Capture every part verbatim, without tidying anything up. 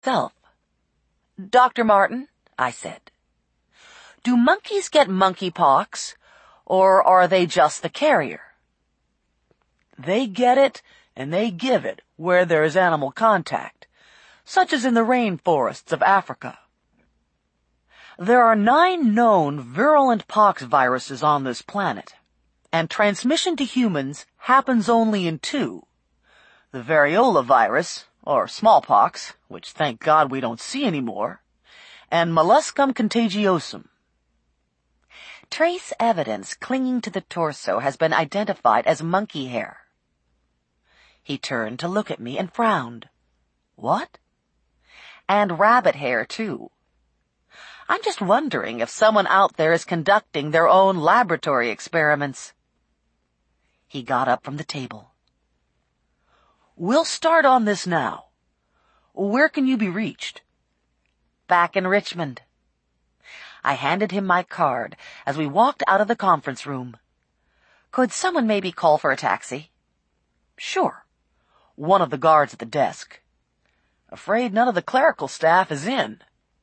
itself. "Doctor Martin," I said, "do monkeys get monkeypox, or are they just the carrier?" "They get it, and they give it where there is animal contact, such as in the rainforests of Africa. There are nine known virulent pox viruses on this planet, and transmission to humans happens only in two: the variola virus, or smallpox, which thank God we don't see anymore, and molluscum contagiosum. Trace evidence clinging to the torso has been identified as monkey hair." He turned to look at me and frowned. "What?" "And rabbit hair, too. I'm just wondering if someone out there is conducting their own laboratory experiments." He got up from the table. "We'll start on this now. Where can you be reached?" "Back in Richmond." I handed him my card as we walked out of the conference room. "Could someone maybe call for a taxi?" "Sure. One of the guards at the desk. Afraid none of the clerical staff is in."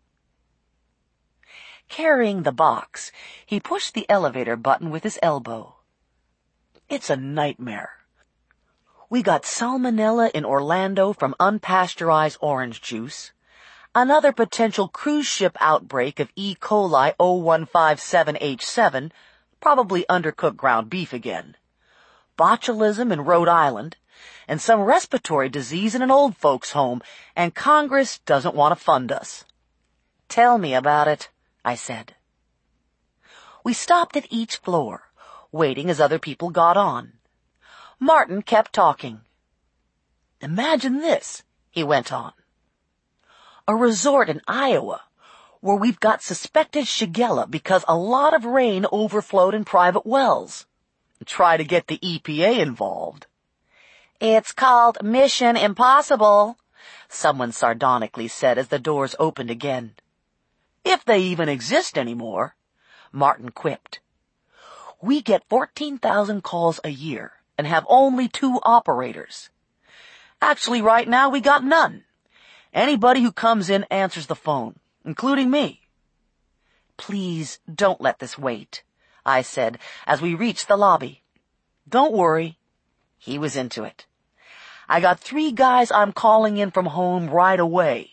Carrying the box, he pushed the elevator button with his elbow. "It's a nightmare. We got salmonella in Orlando from unpasteurized orange juice, another potential cruise ship outbreak of E. coli oh one five seven H seven, probably undercooked ground beef again, botulism in Rhode Island, and some respiratory disease in an old folks' home, and Congress doesn't want to fund us." "Tell me about it," I said. We stopped at each floor, waiting as other people got on. Martin kept talking. "Imagine this," he went on. "A resort in Iowa where we've got suspected Shigella because a lot of rain overflowed in private wells. Try to get the E P A involved." "It's called Mission Impossible," someone sardonically said as the doors opened again. "If they even exist anymore," Martin quipped. "We get fourteen thousand calls a year and have only two operators. Actually, right now we got none. Anybody who comes in answers the phone, including me." "Please don't let this wait," I said as we reached the lobby. "Don't worry." He was into it. "I got three guys I'm calling in from home right away."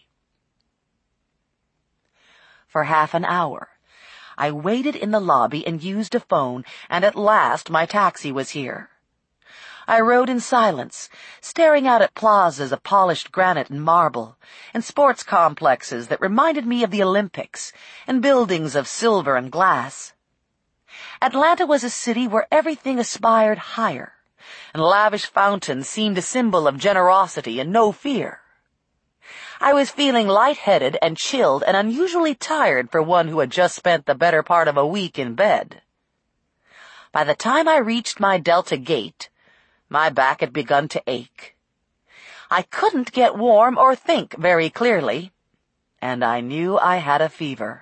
For half an hour, I waited in the lobby and used a phone, and at last my taxi was here. I rode in silence, staring out at plazas of polished granite and marble, and sports complexes that reminded me of the Olympics, and buildings of silver and glass. Atlanta was a city where everything aspired higher, and lavish fountains seemed a symbol of generosity and no fear. I was feeling lightheaded and chilled and unusually tired for one who had just spent the better part of a week in bed. By the time I reached my Delta gate, my back had begun to ache. I couldn't get warm or think very clearly, and I knew I had a fever.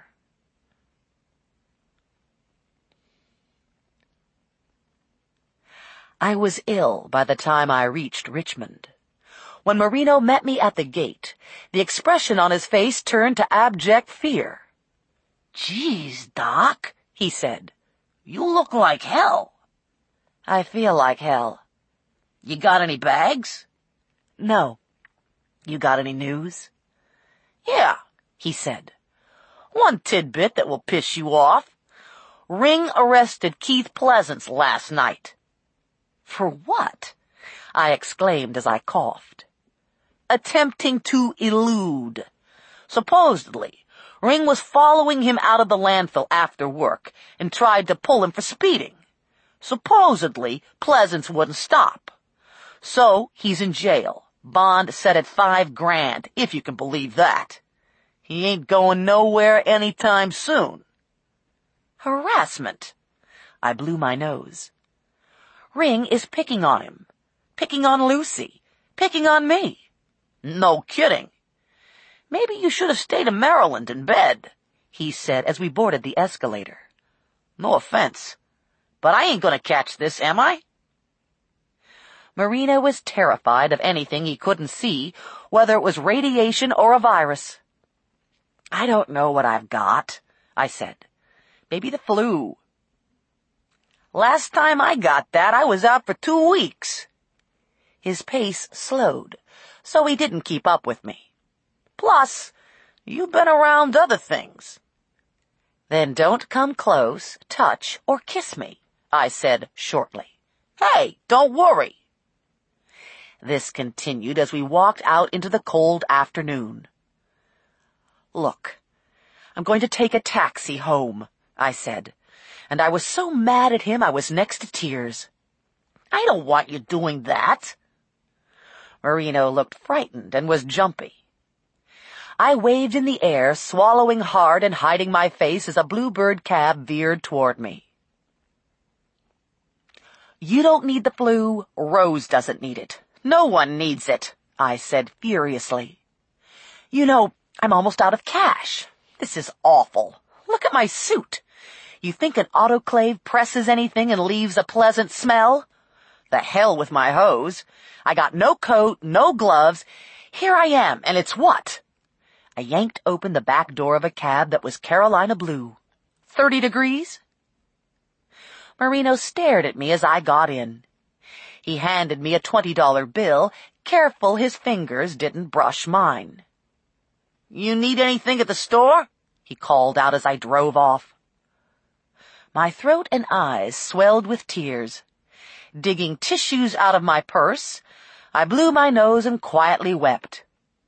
I was ill by the time I reached Richmond. When Marino met me at the gate, the expression on his face turned to abject fear. "Geez, Doc," he said, "you look like hell." "I feel like hell." "You got any bags?" "No. You got any news?" "Yeah," he said. "One tidbit that will piss you off. Ring arrested Keith Pleasance last night." "For what?" I exclaimed as I coughed. "Attempting to elude. Supposedly, Ring was following him out of the landfill after work and tried to pull him for speeding. Supposedly, Pleasance wouldn't stop. So he's in jail, bond set at five grand, if you can believe that. He ain't going nowhere anytime soon." "Harassment." I blew my nose. "Ring is picking on him, picking on Lucy, picking on me." "No kidding." "Maybe you should have stayed in Maryland in bed," he said as we boarded the escalator. "No offense, but I ain't gonna catch this, am I?" Marino was terrified of anything he couldn't see, whether it was radiation or a virus. "I don't know what I've got," I said. "Maybe the flu." "Last time I got that, I was out for two weeks. His pace slowed, so he didn't keep up with me. "Plus, you've been around other things." "Then don't come close, touch, or kiss me," I said shortly. "Hey, don't worry." This continued as we walked out into the cold afternoon. "Look, I'm going to take a taxi home," I said, and I was so mad at him I was next to tears. "I don't want you doing that." Marino looked frightened and was jumpy. I waved in the air, swallowing hard and hiding my face as a bluebird cab veered toward me. "You don't need the flu. Rose doesn't need it. No one needs it," I said furiously. "You know, I'm almost out of cash. This is awful. Look at my suit. You think an autoclave presses anything and leaves a pleasant smell? The hell with my hose. I got no coat, no gloves. Here I am, and it's what?" I yanked open the back door of a cab that was Carolina blue. Thirty degrees? Marino stared at me as I got in. He handed me a twenty dollar bill, careful his fingers didn't brush mine. "You need anything at the store?" he called out as I drove off. My throat and eyes swelled with tears. Digging tissues out of my purse, I blew my nose and quietly wept.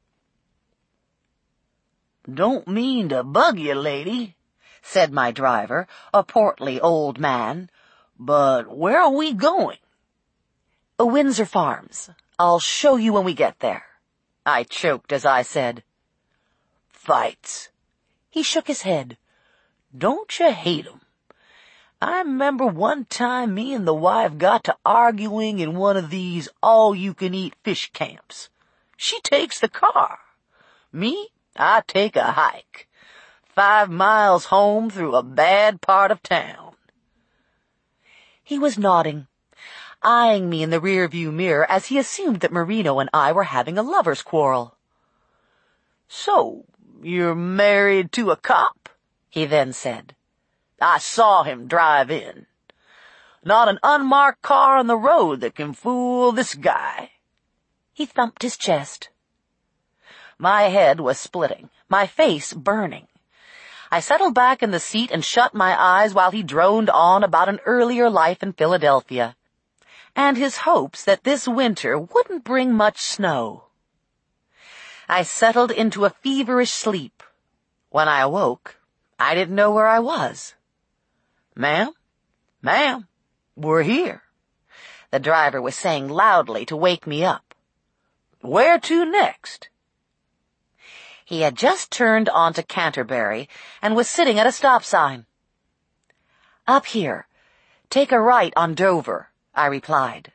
"Don't mean to bug you, lady," said my driver, a portly old man, "but where are we going?" "Windsor Farms. I'll show you when we get there," I choked as I said. "Fights." He shook his head. "Don't you hate 'em? I remember one time me and the wife got to arguing in one of these all-you-can-eat fish camps. She takes the car. Me, I take a hike. Five miles home through a bad part of town." He was nodding, eyeing me in the rearview mirror as he assumed that Marino and I were having a lover's quarrel. "So, you're married to a cop?" he then said. "I saw him drive in. Not an unmarked car on the road that can fool this guy." He thumped his chest. My head was splitting, my face burning. I settled back in the seat and shut my eyes while he droned on about an earlier life in Philadelphia, and his hopes that this winter wouldn't bring much snow. I settled into a feverish sleep. When I awoke, I didn't know where I was. "Ma'am, ma'am, we're here," the driver was saying loudly to wake me up. "Where to next?" He had just turned onto Canterbury and was sitting at a stop sign. "Up here. Take a right on Dover," I replied.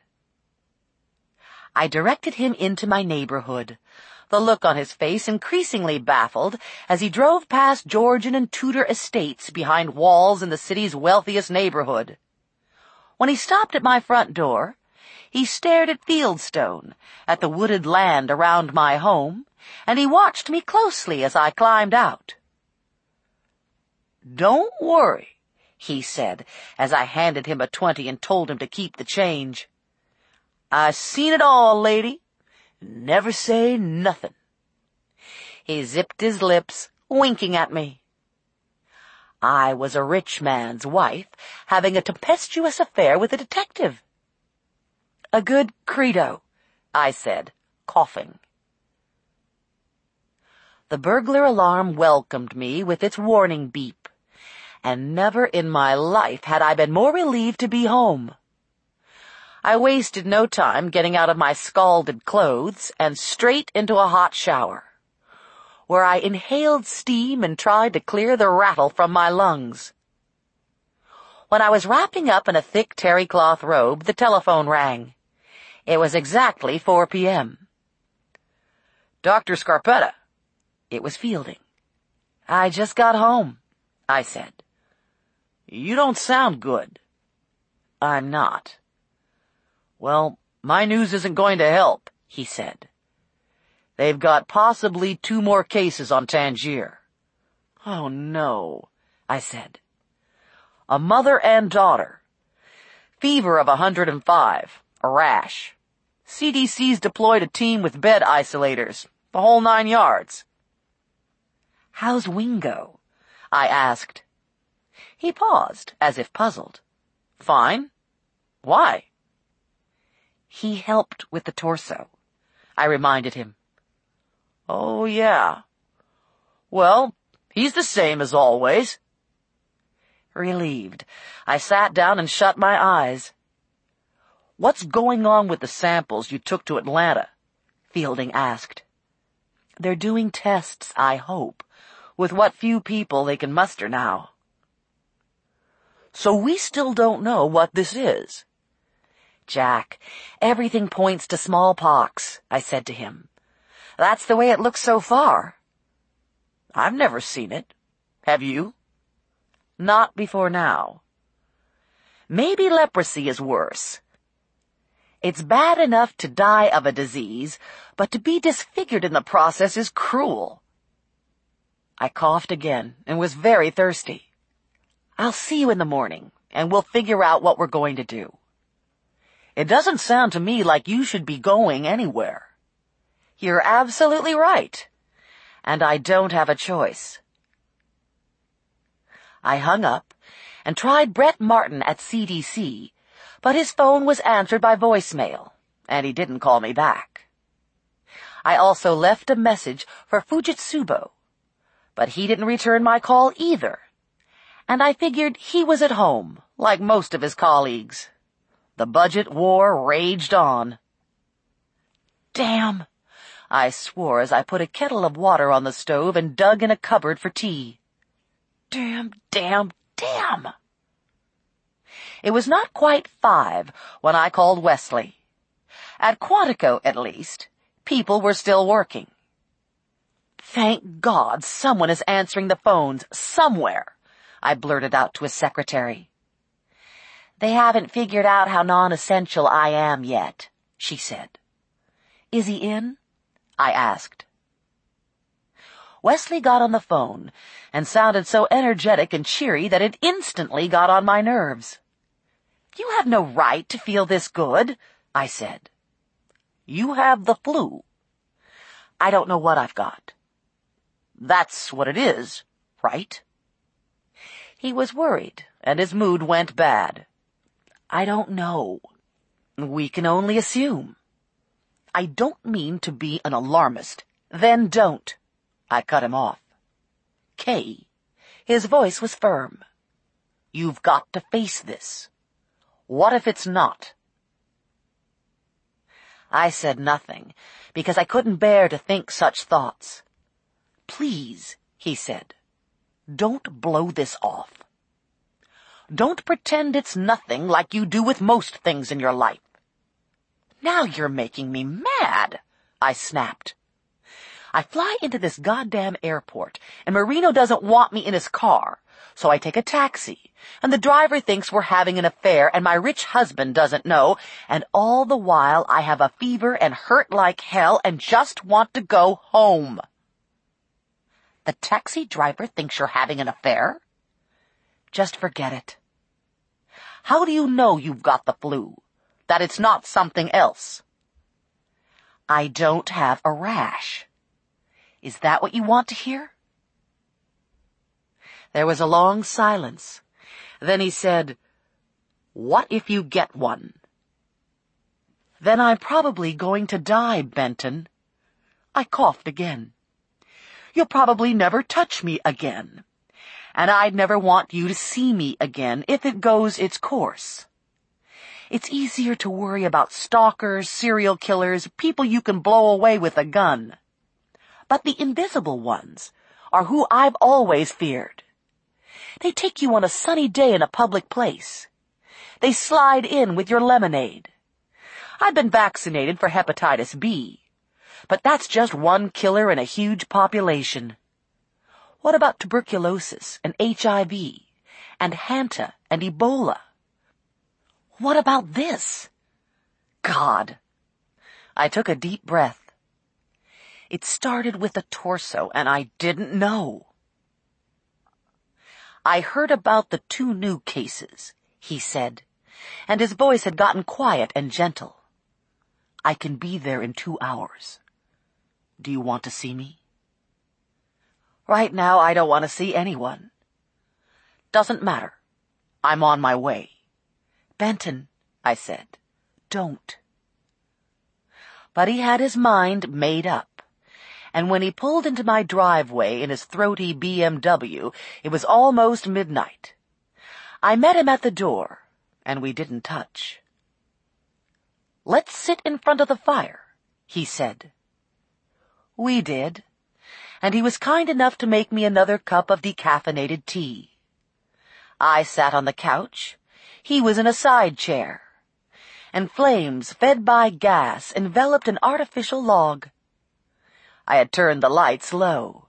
I directed him into my neighborhood, the look on his face increasingly baffled as he drove past Georgian and Tudor estates behind walls in the city's wealthiest neighborhood. When he stopped at my front door, he stared at Fieldstone, at the wooded land around my home, and he watched me closely as I climbed out. "Don't worry," he said as I handed him a twenty and told him to keep the change. "I seen it all, lady. Never say nothing." He zipped his lips, winking at me. I was a rich man's wife, having a tempestuous affair with a detective. "A good credo," I said, coughing. The burglar alarm welcomed me with its warning beep, and never in my life had I been more relieved to be home. I wasted no time getting out of my scalded clothes and straight into a hot shower, where I inhaled steam and tried to clear the rattle from my lungs. When I was wrapping up in a thick terry cloth robe, the telephone rang. It was exactly four p.m. "Doctor Scarpetta." It was Fielding. "I just got home," I said. "You don't sound good." "I'm not." "Well, My news isn't going to help, he said. They've got possibly two more cases on Tangier. Oh, no, I said. A mother and daughter. Fever of one hundred five. A rash. C D C's deployed a team with bed isolators. The whole nine yards. How's Wingo? I asked. He paused, as if puzzled. Fine. Why? He helped with the torso, I reminded him. Oh, yeah. Well, he's the same as always. Relieved, I sat down and shut my eyes. What's going on with the samples you took to Atlanta? Fielding asked. They're doing tests, I hope, with what few people they can muster now. So we still don't know what this is. Jack, everything points to smallpox, I said to him. That's the way it looks so far. I've never seen it. Have you? Not before now. Maybe leprosy is worse. It's bad enough to die of a disease, but to be disfigured in the process is cruel. I coughed again and was very thirsty. I'll see you in the morning, and we'll figure out what we're going to do. It doesn't sound to me like you should be going anywhere. You're absolutely right, and I don't have a choice. I hung up and tried Brett Martin at C D C, but his phone was answered by voicemail, and he didn't call me back. I also left a message for Fujitsubo, but he didn't return my call either, and I figured he was at home, like most of his colleagues. The budget war raged on. Damn, I swore as I put a kettle of water on the stove and dug in a cupboard for tea. Damn, damn, damn. It was not quite five when I called Wesley. At Quantico, at least, people were still working. Thank God someone is answering the phones somewhere, I blurted out to his secretary. They haven't figured out how non-essential I am yet, she said. Is he in? I asked. Wesley got on the phone and sounded so energetic and cheery that it instantly got on my nerves. You have no right to feel this good, I said. You have the flu. I don't know what I've got. That's what it is, right? He was worried, and his mood went bad. I don't know. We can only assume. I don't mean to be an alarmist. Then don't. I cut him off. Kay, his voice was firm. You've got to face this. What if it's not? I said nothing, because I couldn't bear to think such thoughts. Please, he said, don't blow this off. Don't pretend it's nothing like you do with most things in your life. Now you're making me mad, I snapped. I fly into this goddamn airport, and Marino doesn't want me in his car, so I take a taxi, and the driver thinks we're having an affair, and my rich husband doesn't know, and all the while I have a fever and hurt like hell and just want to go home. The taxi driver thinks you're having an affair? Just forget it. How do you know you've got the flu? That it's not something else? I don't have a rash. Is that what you want to hear? There was a long silence. Then he said, What if you get one? Then I'm probably going to die, Benton. I coughed again. You'll probably never touch me again. And I'd never want you to see me again if it goes its course. It's easier to worry about stalkers, serial killers, people you can blow away with a gun. But the invisible ones are who I've always feared. They take you on a sunny day in a public place. They slide in with your lemonade. I've been vaccinated for hepatitis B, but that's just one killer in a huge population. What about tuberculosis and H I V and Hanta and Ebola? What about this? God. I took a deep breath. It started with the torso, and I didn't know. I heard about the two new cases, he said, and his voice had gotten quiet and gentle. I can be there in two hours. Do you want to see me? Right now, I don't want to see anyone. Doesn't matter. I'm on my way. Benton, I said, don't. But he had his mind made up, and when he pulled into my driveway in his throaty B M W, it was almost midnight. I met him at the door, and we didn't touch. Let's sit in front of the fire, he said. We did, and he was kind enough to make me another cup of decaffeinated tea. I sat on the couch. He was in a side chair, and flames fed by gas enveloped an artificial log. I had turned the lights low.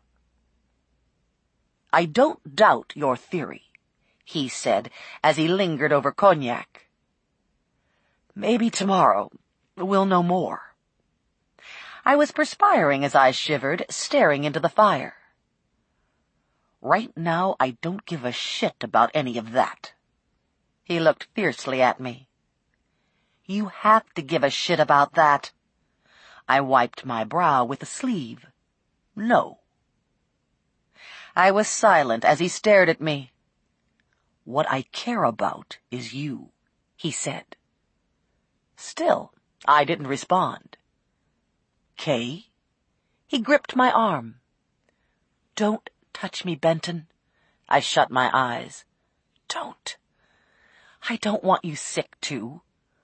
I don't doubt your theory, he said as he lingered over cognac. Maybe tomorrow we'll know more. I was perspiring as I shivered, staring into the fire. Right now, I don't give a shit about any of that. He looked fiercely at me. You have to give a shit about that. I wiped my brow with a sleeve. No. I was silent as he stared at me. What I care about is you, he said. Still, I didn't respond. Kay? He gripped my arm. Don't touch me, Benton. I shut my eyes. Don't. I don't want you sick, too.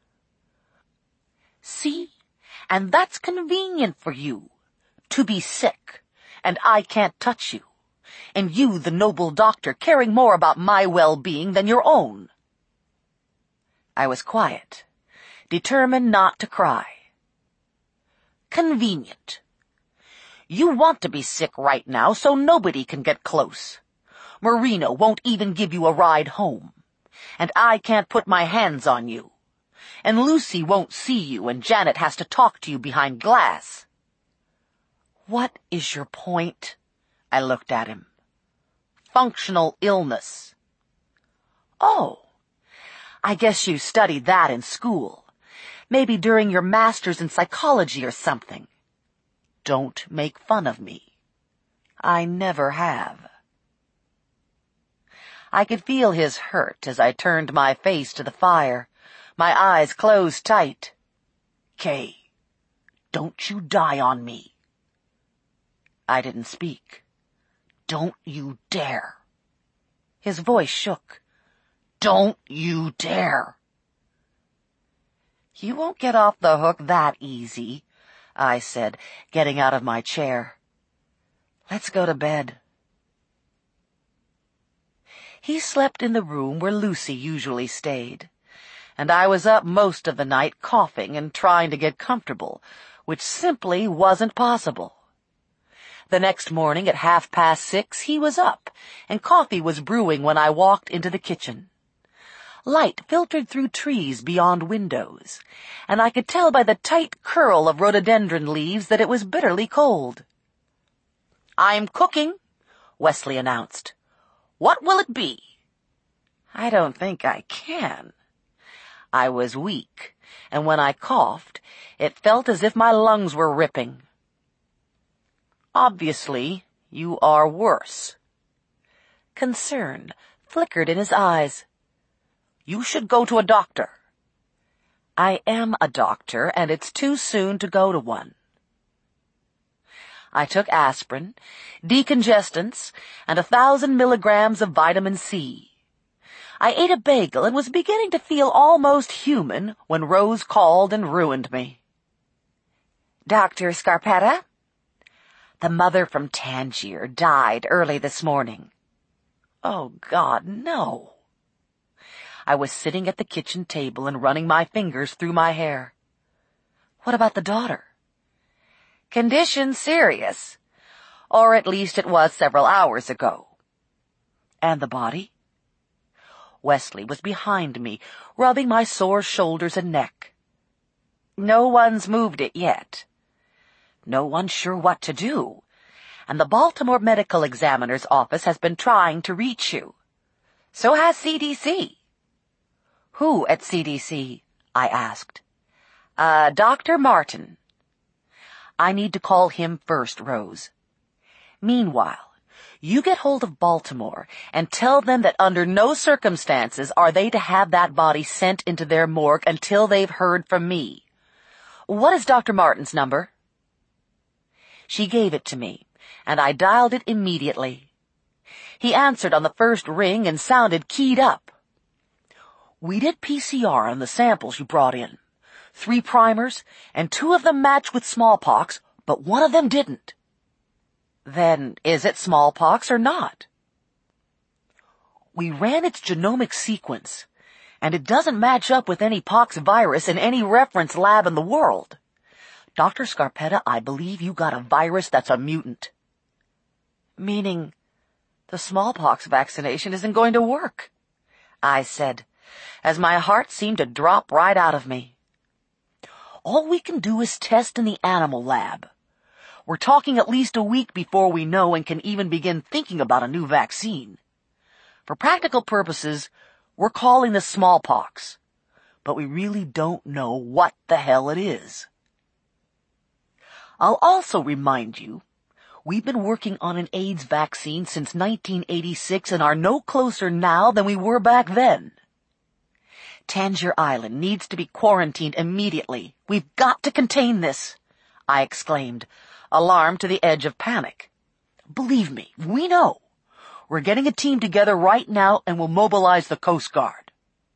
See? And that's convenient for you, to be sick, and I can't touch you, and you, the noble doctor, caring more about my well-being than your own. I was quiet, determined not to cry. Convenient. You want to be sick right now, so nobody can get close. Marino won't even give you a ride home, and I can't put my hands on you. And Lucy won't see you, and Janet has to talk to you behind glass. What is your point? I looked at him. Functional illness. Oh, I guess you studied that in school. Maybe during your master's in psychology or something. Don't make fun of me. I never have. I could feel his hurt as I turned my face to the fire. My eyes closed tight. Kay, don't you die on me. I didn't speak. Don't you dare. His voice shook. Don't you dare. You won't get off the hook that easy, I said, getting out of my chair. Let's go to bed. He slept in the room where Lucy usually stayed, and I was up most of the night coughing and trying to get comfortable, which simply wasn't possible. The next morning at half past six he was up, and coffee was brewing when I walked into the kitchen. Light filtered through trees beyond windows, and I could tell by the tight curl of rhododendron leaves that it was bitterly cold. I'm cooking, Wesley announced. What will it be? I don't think I can. I was weak, and when I coughed, it felt as if my lungs were ripping. Obviously, you are worse. Concern flickered in his eyes. You should go to a doctor. I am a doctor, and it's too soon to go to one. I took aspirin, decongestants, and a thousand milligrams of vitamin C. I ate a bagel and was beginning to feel almost human when Rose called and ruined me. Doctor Scarpetta? The mother from Tangier died early this morning. Oh, God, no. I was sitting at the kitchen table and running my fingers through my hair. What about the daughter? Condition serious. Or at least it was several hours ago. And the body? Wesley was behind me, rubbing my sore shoulders and neck. No one's moved it yet. No one's sure what to do, and the Baltimore Medical Examiner's office has been trying to reach you. So has C D C. Who at C D C? I asked. Uh, Doctor Martin. I need to call him first, Rose. Meanwhile, you get hold of Baltimore and tell them that under no circumstances are they to have that body sent into their morgue until they've heard from me. What is Doctor Martin's number? She gave it to me, and I dialed it immediately. He answered on the first ring and sounded keyed up. We did P C R on the samples you brought in. Three primers, and two of them matched with smallpox, but one of them didn't. Then, is it smallpox or not? We ran its genomic sequence, and it doesn't match up with any pox virus in any reference lab in the world. Doctor Scarpetta, I believe you got a virus that's a mutant. Meaning, the smallpox vaccination isn't going to work, I said, as my heart seemed to drop right out of me. All we can do is test in the animal lab. We're talking at least a week before we know and can even begin thinking about a new vaccine. For practical purposes, we're calling this smallpox, but we really don't know what the hell it is. I'll also remind you, we've been working on an AIDS vaccine since nineteen eighty-six and are no closer now than we were back then. Tangier Island needs to be quarantined immediately. We've got to contain this, I exclaimed, alarmed to the edge of panic. Believe me, we know. We're getting a team together right now and will mobilize the Coast Guard.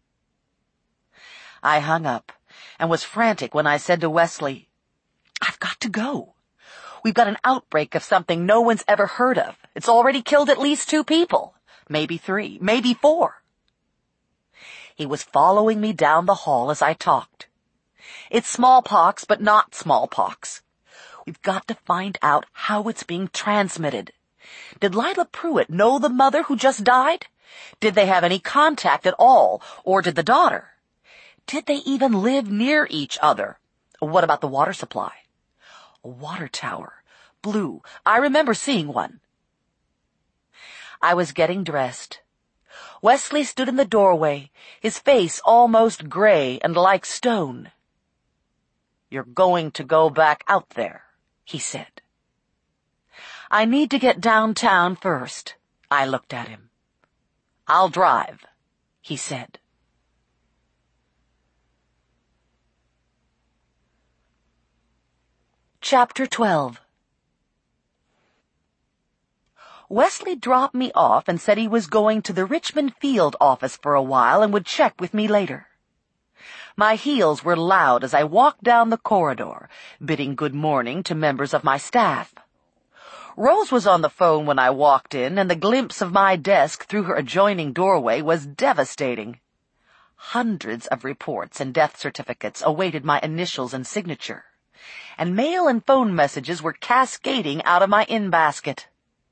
I hung up and was frantic when I said to Wesley, I've got to go. We've got an outbreak of something no one's ever heard of. It's already killed at least two people, maybe three, maybe four. He was following me down the hall as I talked. It's smallpox, but not smallpox. We've got to find out how it's being transmitted. Did Lila Pruitt know the mother who just died? Did they have any contact at all, or did the daughter? Did they even live near each other? What about the water supply? A water tower. Blue. I remember seeing one. I was getting dressed. Wesley stood in the doorway, his face almost gray and like stone. You're going to go back out there, he said. I need to get downtown first. I looked at him. I'll drive, he said. Chapter twelve. Wesley dropped me off and said he was going to the Richmond field office for a while and would check with me later. My heels were loud as I walked down the corridor, bidding good morning to members of my staff. Rose was on the phone when I walked in, and the glimpse of my desk through her adjoining doorway was devastating. Hundreds of reports and death certificates awaited my initials and signature, and mail and phone messages were cascading out of my in-basket.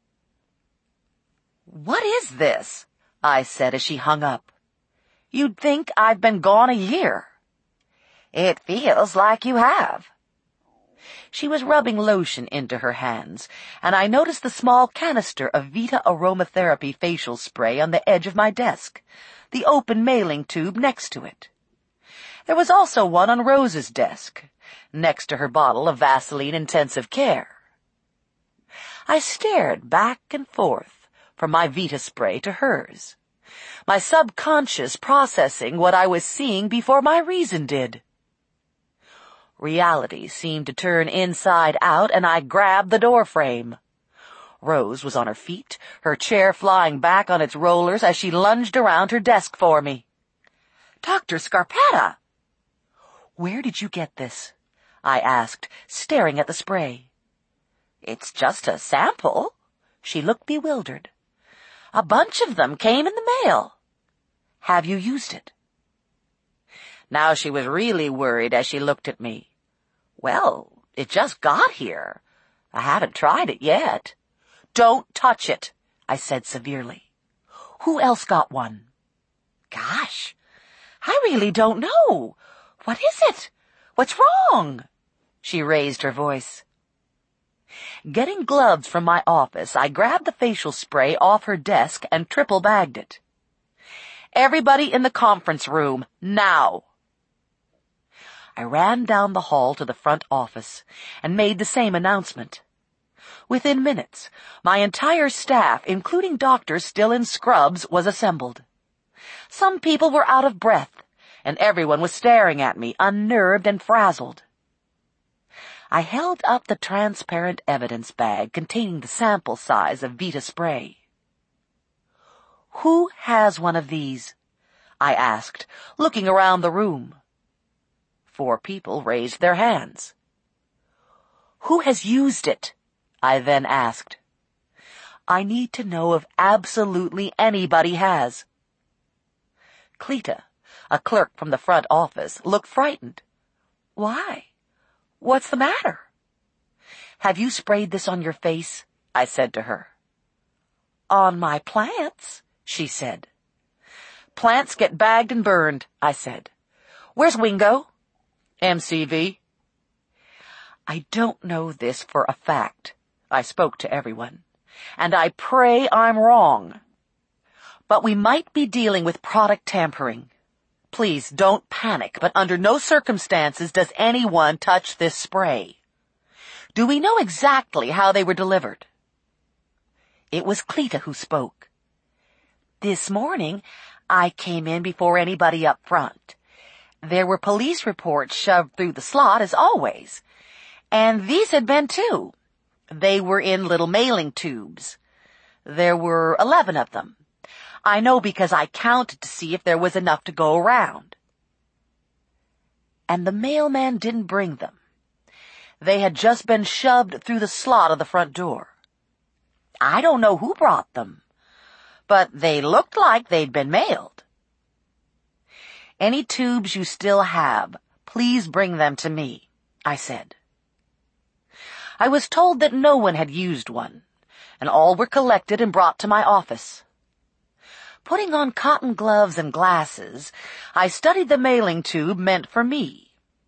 What is this? I said as she hung up. You'd think I've been gone a year. It feels like you have. She was rubbing lotion into her hands, and I noticed the small canister of Vita Aromatherapy facial spray on the edge of my desk, the open mailing tube next to it. There was also one on Rose's desk, next to her bottle of Vaseline Intensive Care. I stared back and forth from my Vita spray to hers, my subconscious processing what I was seeing before my reason did. Reality seemed to turn inside out, and I grabbed the doorframe. Rose was on her feet, her chair flying back on its rollers as she lunged around her desk for me. Doctor Scarpetta! Where did you get this? I asked, staring at the spray. It's just a sample. She looked bewildered. A bunch of them came in the mail. Have you used it? Now she was really worried as she looked at me. Well, it just got here. I haven't tried it yet. Don't touch it, I said severely. Who else got one? Gosh, I really don't know. What is it? What's wrong? She raised her voice. Getting gloves from my office, I grabbed the facial spray off her desk and triple-bagged it. Everybody in the conference room, now! I ran down the hall to the front office and made the same announcement. Within minutes, my entire staff, including doctors still in scrubs, was assembled. Some people were out of breath, and everyone was staring at me, unnerved and frazzled. I held up the transparent evidence bag containing the sample size of Vita spray. Who has one of these? I asked, looking around the room. Four people raised their hands. Who has used it? I then asked. I need to know if absolutely anybody has. Cleta, a clerk from the front office, looked frightened. Why? What's the matter? Have you sprayed this on your face? I said to her. On my plants, she said. Plants get bagged and burned, I said. Where's Wingo? M C V. I don't know this for a fact. I spoke to everyone, and I pray I'm wrong. But we might be dealing with product tampering. Please don't panic, but under no circumstances does anyone touch this spray. Do we know exactly how they were delivered? It was Cleta who spoke. This morning, I came in before anybody up front. There were police reports shoved through the slot, as always. And these had been too. They were in little mailing tubes. There were eleven of them. I know because I counted to see if there was enough to go around. And the mailman didn't bring them. They had just been shoved through the slot of the front door. I don't know who brought them, but they looked like they'd been mailed. Any tubes you still have, please bring them to me, I said. I was told that no one had used one, and all were collected and brought to my office. Putting on cotton gloves and glasses, I studied the mailing tube meant for me.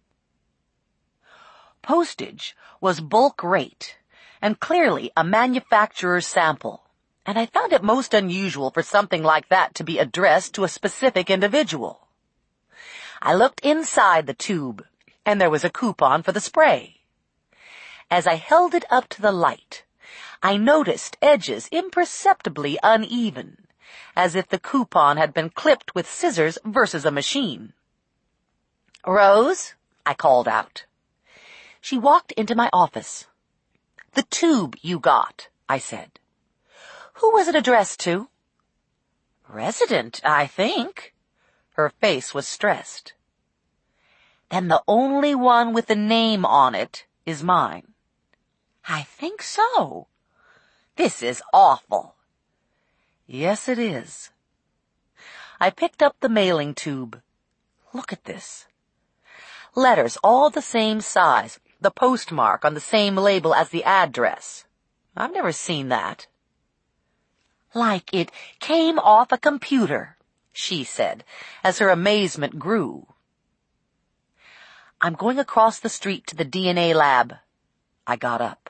Postage was bulk rate, and clearly a manufacturer's sample, and I found it most unusual for something like that to be addressed to a specific individual. I looked inside the tube, and there was a coupon for the spray. As I held it up to the light, I noticed edges imperceptibly uneven, as if the coupon had been clipped with scissors versus a machine. Rose, I called out. She walked into my office. The tube you got, I said. Who was it addressed to? Resident, I think. Her face was stressed. Then the only one with the name on it is mine. I think so. This is awful. Yes, it is. I picked up the mailing tube. Look at this. Letters all the same size, the postmark on the same label as the address. I've never seen that. Like it came off a computer, she said, as her amazement grew. I'm going across the street to the D N A lab. I got up.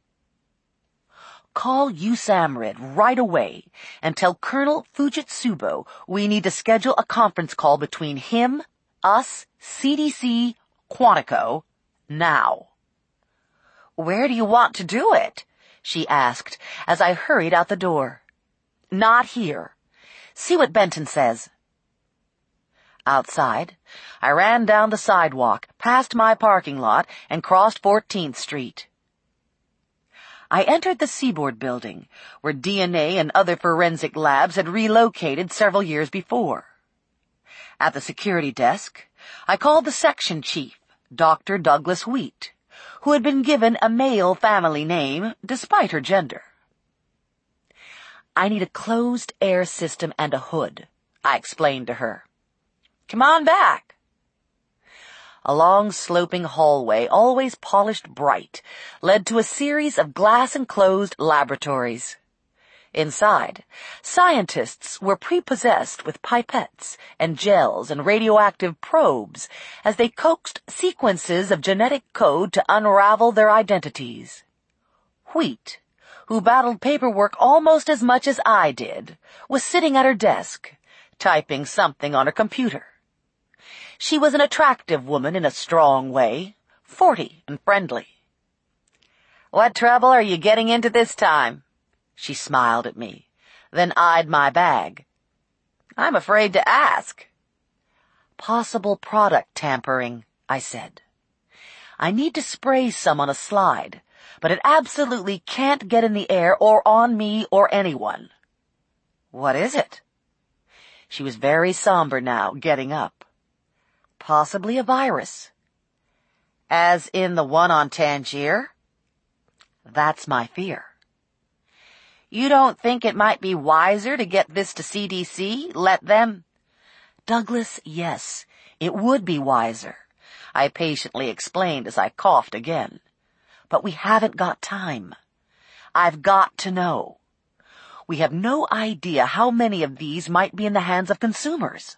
Call U S A M R I D right away and tell Colonel Fujitsubo we need to schedule a conference call between him, us, C D C, Quantico, now. Where do you want to do it? She asked as I hurried out the door. Not here. See what Benton says. Outside, I ran down the sidewalk, past my parking lot, and crossed fourteenth Street. I entered the Seaboard building, where D N A and other forensic labs had relocated several years before. At the security desk, I called the section chief, Doctor Douglas Wheat, who had been given a male family name despite her gender. I need a closed air system and a hood, I explained to her. Come on back. A long sloping hallway, always polished bright, led to a series of glass-enclosed laboratories. Inside, scientists were prepossessed with pipettes and gels and radioactive probes as they coaxed sequences of genetic code to unravel their identities. Wheat, who battled paperwork almost as much as I did, was sitting at her desk, typing something on her computer. She was an attractive woman in a strong way, forty and friendly. "What trouble are you getting into this time?" She smiled at me, then eyed my bag. "I'm afraid to ask." "Possible product tampering," I said. "I need to spray some on a slide, but it absolutely can't get in the air or on me or anyone." "What is it?" She was very somber now, getting up. "Possibly a virus." "As in the one on Tangier?" "That's my fear." "You don't think it might be wiser to get this to C D C? Let them—" "Douglas, yes, it would be wiser," I patiently explained as I coughed again. "But we haven't got time. I've got to know. We have no idea how many of these might be in the hands of consumers."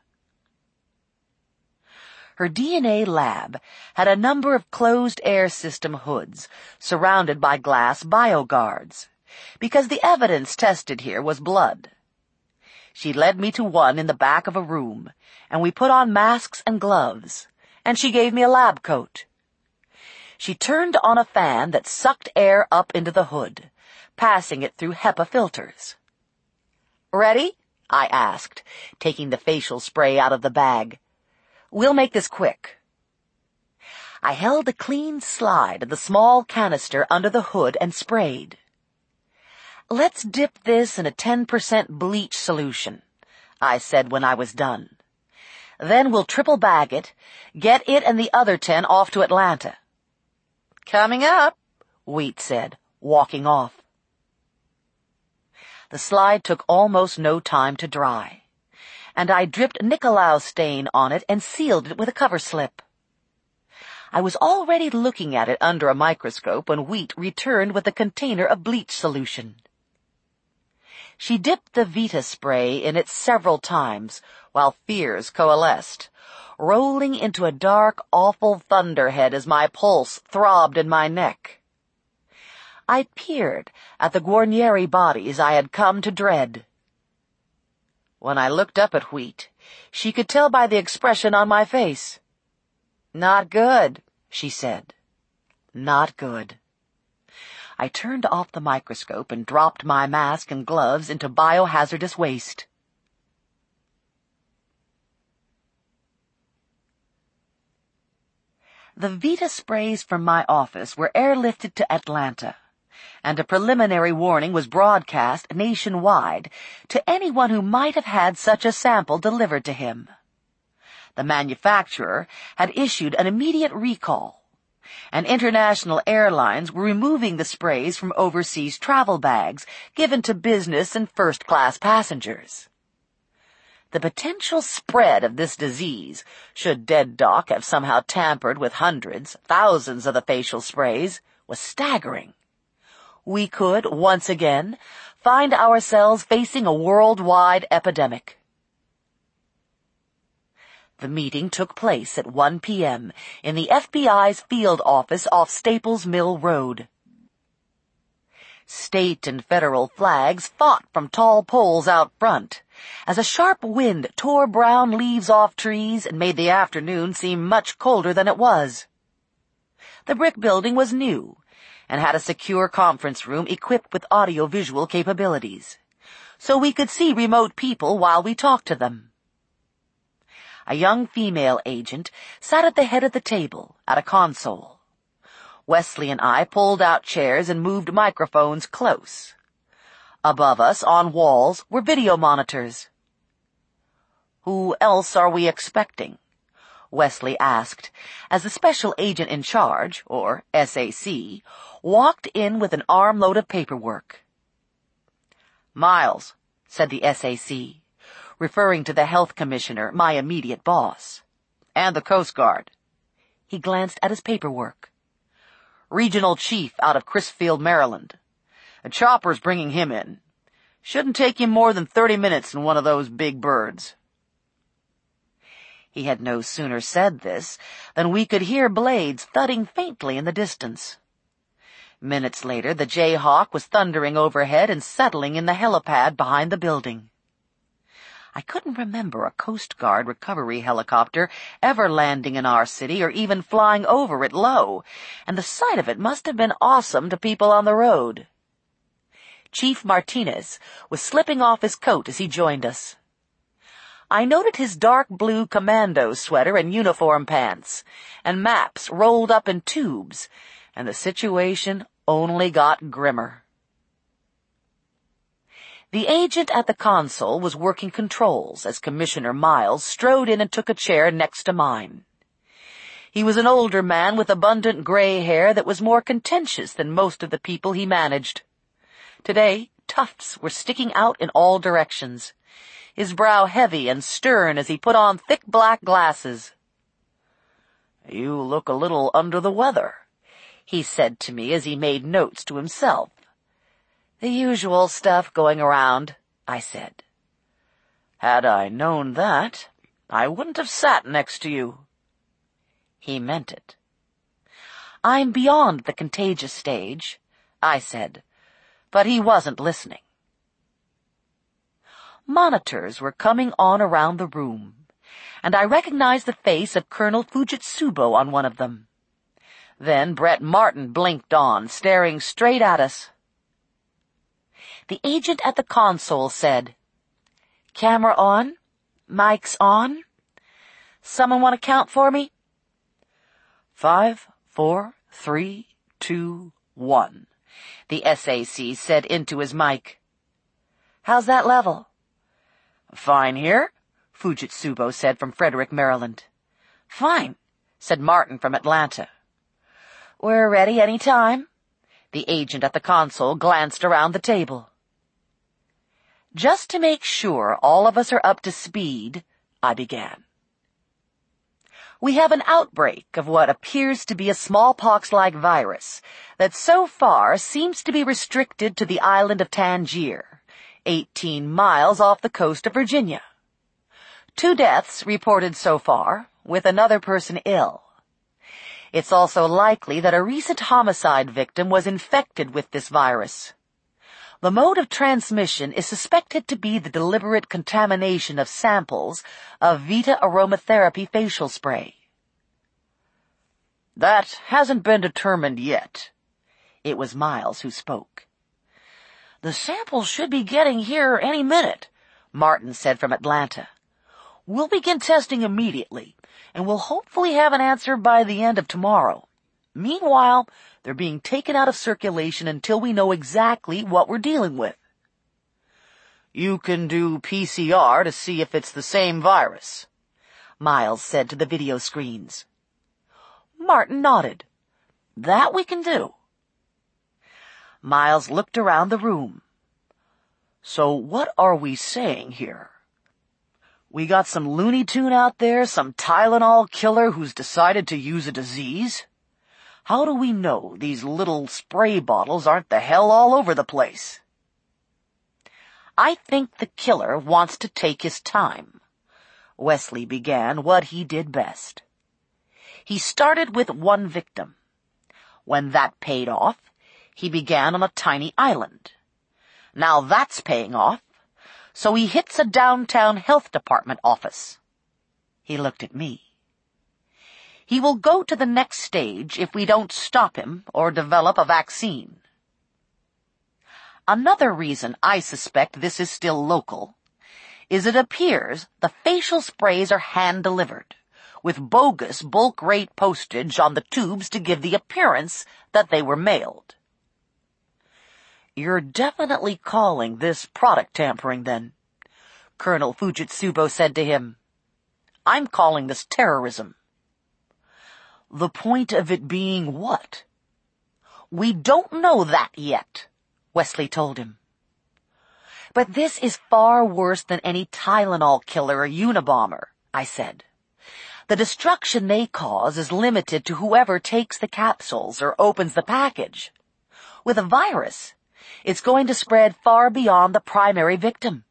Her D N A lab had a number of closed-air system hoods surrounded by glass bioguards, because the evidence tested here was blood. She led me to one in the back of a room, and we put on masks and gloves, and she gave me a lab coat. She turned on a fan that sucked air up into the hood, passing it through HEPA filters. "Ready?" I asked, taking the facial spray out of the bag. "We'll make this quick." I held a clean slide of the small canister under the hood and sprayed. "Let's dip this in a ten percent bleach solution," I said when I was done. "Then we'll triple bag it, get it and the other ten off to Atlanta." "Coming up," Wheat said, walking off. The slide took almost no time to dry, and I dripped Nicolau stain on it and sealed it with a cover slip. I was already looking at it under a microscope when Wheat returned with a container of bleach solution. She dipped the Vita spray in it several times while fears coalesced, rolling into a dark, awful thunderhead as my pulse throbbed in my neck. I peered at the Guarnieri bodies I had come to dread. When I looked up at Wheat, she could tell by the expression on my face. "Not good," she said. Not good. I turned off the microscope and dropped my mask and gloves into biohazardous waste. The Vita sprays from my office were airlifted to Atlanta, and a preliminary warning was broadcast nationwide to anyone who might have had such a sample delivered to him. The manufacturer had issued an immediate recall, and international airlines were removing the sprays from overseas travel bags given to business and first-class passengers. The potential spread of this disease, should Dead Doc have somehow tampered with hundreds, thousands of the facial sprays, was staggering. We could, once again, find ourselves facing a worldwide epidemic. The meeting took place at one p.m. in the F B I's field office off Staples Mill Road. State and federal flags fought from tall poles out front, as a sharp wind tore brown leaves off trees and made the afternoon seem much colder than it was. The brick building was new, and had a secure conference room equipped with audio-visual capabilities, so we could see remote people while we talked to them. A young female agent sat at the head of the table, at a console. Wesley and I pulled out chairs and moved microphones close. Above us, on walls, were video monitors. "Who else are we expecting?" Wesley asked, as the special agent in charge, or S A C, walked in with an armload of paperwork. "Miles," said the S A C, referring to the health commissioner, my immediate boss, "and the Coast Guard." He glanced at his paperwork. "Regional chief out of Crisfield, Maryland. A chopper's bringing him in. Shouldn't take you more than thirty minutes in one of those big birds." He had no sooner said this than we could hear blades thudding faintly in the distance. Minutes later, the Jayhawk was thundering overhead and settling in the helipad behind the building. I couldn't remember a Coast Guard recovery helicopter ever landing in our city or even flying over it low, and the sight of it must have been awesome to people on the road. Chief Martinez was slipping off his coat as he joined us. I noted his dark blue commando sweater and uniform pants, and maps rolled up in tubes, and the situation only got grimmer. The agent at the console was working controls as Commissioner Miles strode in and took a chair next to mine. He was an older man with abundant gray hair that was more contentious than most of the people he managed. Today, tufts were sticking out in all directions, his brow heavy and stern as he put on thick black glasses. "You look a little under the weather," he said to me as he made notes to himself. "The usual stuff going around," I said. "Had I known that, I wouldn't have sat next to you." He meant it. "I'm beyond the contagious stage," I said, but he wasn't listening. Monitors were coming on around the room, and I recognized the face of Colonel Fujitsubo on one of them. Then Brett Martin blinked on, staring straight at us. The agent at the console said, "Camera on? Mic's on? Someone want to count for me?" Five, four, three, two, one, the S A C said into his mic. "How's that level?" "Fine here," Fujitsubo said from Frederick, Maryland. "Fine," said Martin from Atlanta. "We're ready any time." The agent at the console glanced around the table. "Just to make sure all of us are up to speed," I began. "We have an outbreak of what appears to be a smallpox-like virus that so far seems to be restricted to the island of Tangier, eighteen miles off the coast of Virginia. Two deaths reported so far, with another person ill. It's also likely that a recent homicide victim was infected with this virus. The mode of transmission is suspected to be the deliberate contamination of samples of Vita aromatherapy facial spray." "That hasn't been determined yet." It was Miles who spoke. "The samples should be getting here any minute," Martin said from Atlanta. "We'll begin testing immediately, and we'll hopefully have an answer by the end of tomorrow. Meanwhile, they're being taken out of circulation until we know exactly what we're dealing with." "You can do P C R to see if it's the same virus," Miles said to the video screens. Martin nodded. "That we can do." Miles looked around the room. "So what are we saying here? We got some Looney Tune out there, some Tylenol killer who's decided to use a disease? How do we know these little spray bottles aren't the hell all over the place?" "I think the killer wants to take his time." Wesley began what he did best. He started with one victim. When that paid off, he began on a tiny island. Now that's paying off, so he hits a downtown health department office. He looked at me. He will go to the next stage if we don't stop him or develop a vaccine. Another reason I suspect this is still local is it appears the facial sprays are hand-delivered, with bogus bulk rate postage on the tubes to give the appearance that they were mailed. "You're definitely calling this product tampering, then," Colonel Fujitsubo said to him. "I'm calling this terrorism." "The point of it being what?" "We don't know that yet," Wesley told him. "But this is far worse than any Tylenol killer or Unabomber," I said. "The destruction they cause is limited to whoever takes the capsules or opens the package. With a virus, It's going to spread far beyond the primary victim.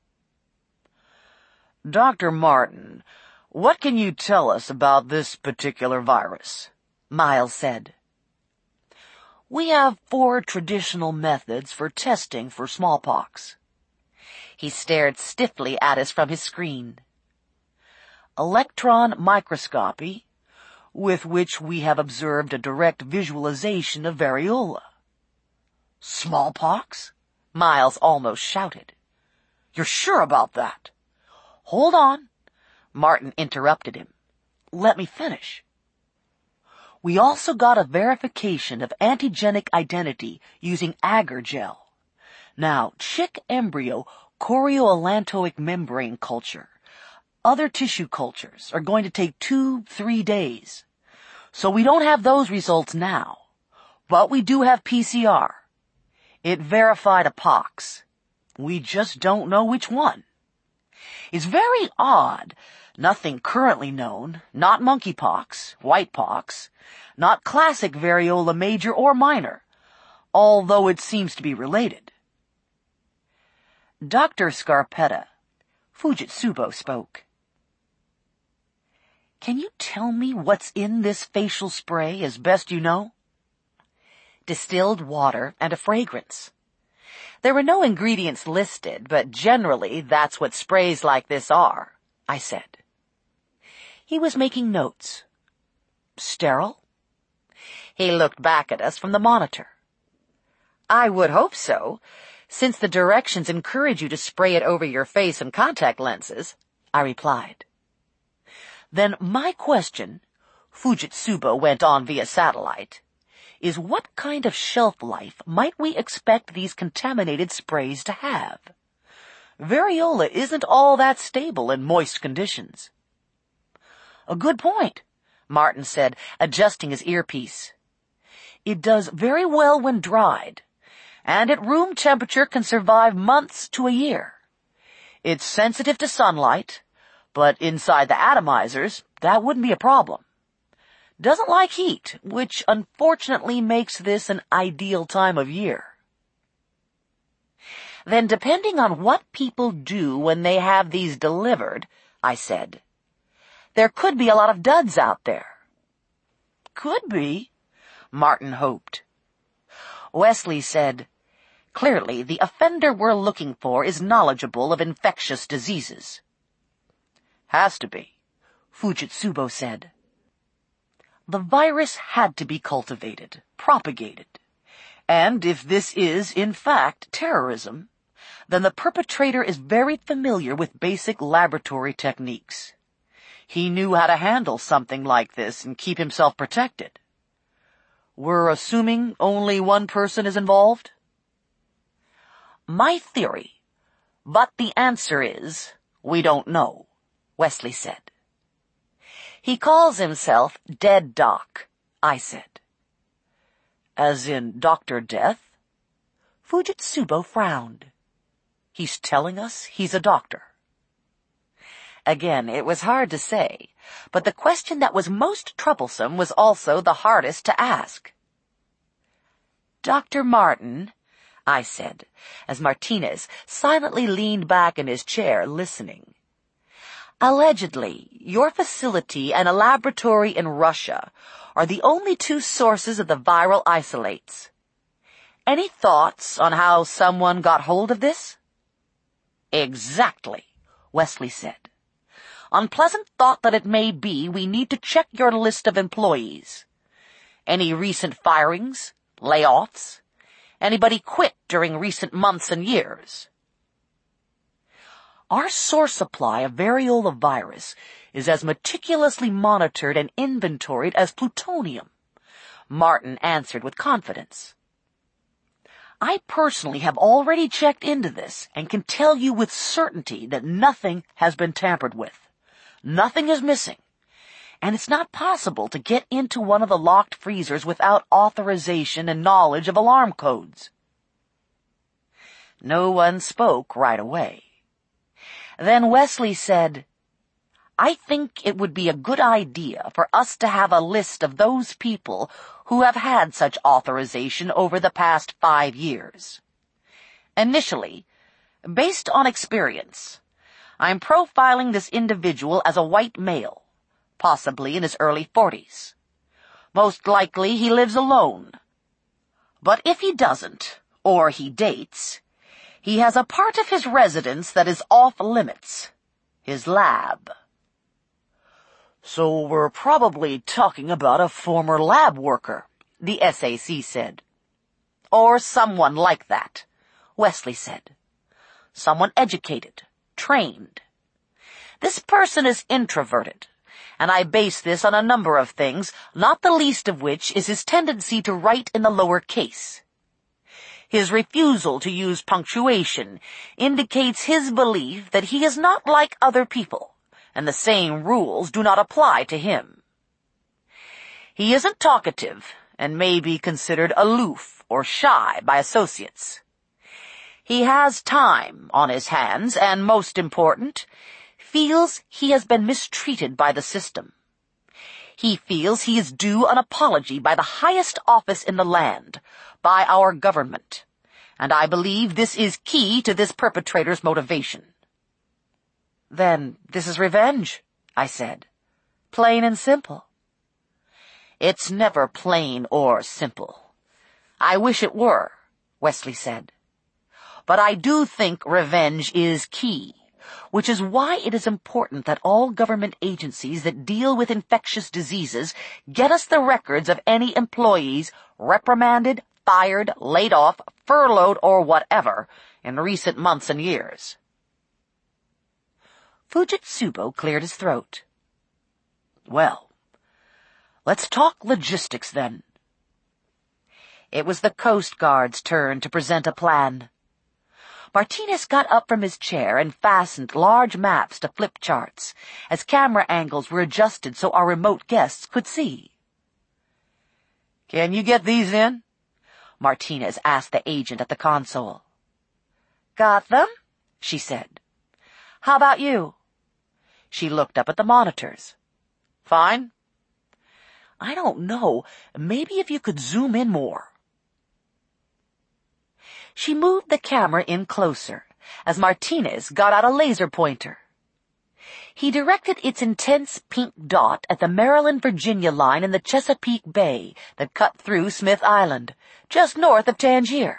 Doctor Martin, what can you tell us about this particular virus? Miles said. We have four traditional methods for testing for smallpox. He stared stiffly at us from his screen. Electron microscopy, with which we have observed a direct visualization of variola. Smallpox? Miles almost shouted. You're sure about that? Hold on, Martin interrupted him. Let me finish. We also got a verification of antigenic identity using agar gel. Now, chick embryo chorioallantoic membrane culture. Other tissue cultures are going to take two, three days. So we don't have those results now. But we do have P C R. It verified a pox. We just don't know which one. It's very odd. Nothing currently known, not monkeypox, whitepox, not classic variola major or minor, although it seems to be related. Doctor Scarpetta, Fujitsubo spoke. Can you tell me what's in this facial spray as best you know? Distilled water and a fragrance. There were no ingredients listed, but generally that's what sprays like this are, I said. He was making notes. Sterile? He looked back at us from the monitor. I would hope so, since the directions encourage you to spray it over your face and contact lenses, I replied. Then my question, Fujitsubo went on via satellite, is what kind of shelf life might we expect these contaminated sprays to have? Variola isn't all that stable in moist conditions. A good point, Martin said, adjusting his earpiece. It does very well when dried, and at room temperature can survive months to a year. It's sensitive to sunlight, but inside the atomizers, that wouldn't be a problem. Doesn't like heat, which unfortunately makes this an ideal time of year. Then depending on what people do when they have these delivered, I said, there could be a lot of duds out there. Could be, Martin hoped. Wesley said, clearly the offender we're looking for is knowledgeable of infectious diseases. Has to be, Fujitsubo said. The virus had to be cultivated, propagated. And if this is, in fact, terrorism, then the perpetrator is very familiar with basic laboratory techniques. He knew how to handle something like this and keep himself protected. We're assuming only one person is involved? My theory, but the answer is, we don't know, Wesley said. He calls himself Dead Doc, I said. As in Doctor Death? Fujitsubo frowned. He's telling us he's a doctor. Again, it was hard to say, but the question that was most troublesome was also the hardest to ask. Doctor Martin, I said, as Martinez silently leaned back in his chair, listening. Allegedly, your facility and a laboratory in Russia are the only two sources of the viral isolates. Any thoughts on how someone got hold of this? Exactly, Wesley said. Unpleasant thought that it may be, we need to check your list of employees. Any recent firings, layoffs? Anybody quit during recent months and years? Our source supply of variola virus is as meticulously monitored and inventoried as plutonium, Martin answered with confidence. I personally have already checked into this and can tell you with certainty that nothing has been tampered with. Nothing is missing, and it's not possible to get into one of the locked freezers without authorization and knowledge of alarm codes. No one spoke right away. Then Wesley said, I think it would be a good idea for us to have a list of those people who have had such authorization over the past five years. Initially, based on experience, I'm profiling this individual as a white male, possibly in his early forties. Most likely he lives alone. But if he doesn't, or he dates, he has a part of his residence that is off limits, his lab. So we're probably talking about a former lab worker, the S A C said. Or someone like that, Wesley said. Someone educated, trained. This person is introverted, and I base this on a number of things, not the least of which is his tendency to write in the lower case. His refusal to use punctuation indicates his belief that he is not like other people, and the same rules do not apply to him. He isn't talkative, and may be considered aloof or shy by associates. He has time on his hands, and most important, feels he has been mistreated by the system. He feels he is due an apology by the highest office in the land, by our government, and I believe this is key to this perpetrator's motivation. Then this is revenge, I said. Plain and simple. It's never plain or simple. I wish it were, Wesley said. But I do think revenge is key, which is why it is important that all government agencies that deal with infectious diseases get us the records of any employees reprimanded, fired, laid off, furloughed, or whatever in recent months and years. Fujitsubo cleared his throat. Well, let's talk logistics then. It was the Coast Guard's turn to present a plan. Martinez got up from his chair and fastened large maps to flip charts as camera angles were adjusted so our remote guests could see. Can you get these in? Martinez asked the agent at the console. Got them? She said. How about you? She looked up at the monitors. Fine. I don't know. Maybe if you could zoom in more. She moved the camera in closer as Martinez got out a laser pointer. He directed its intense pink dot at the Maryland-Virginia line in the Chesapeake Bay that cut through Smith Island, just north of Tangier.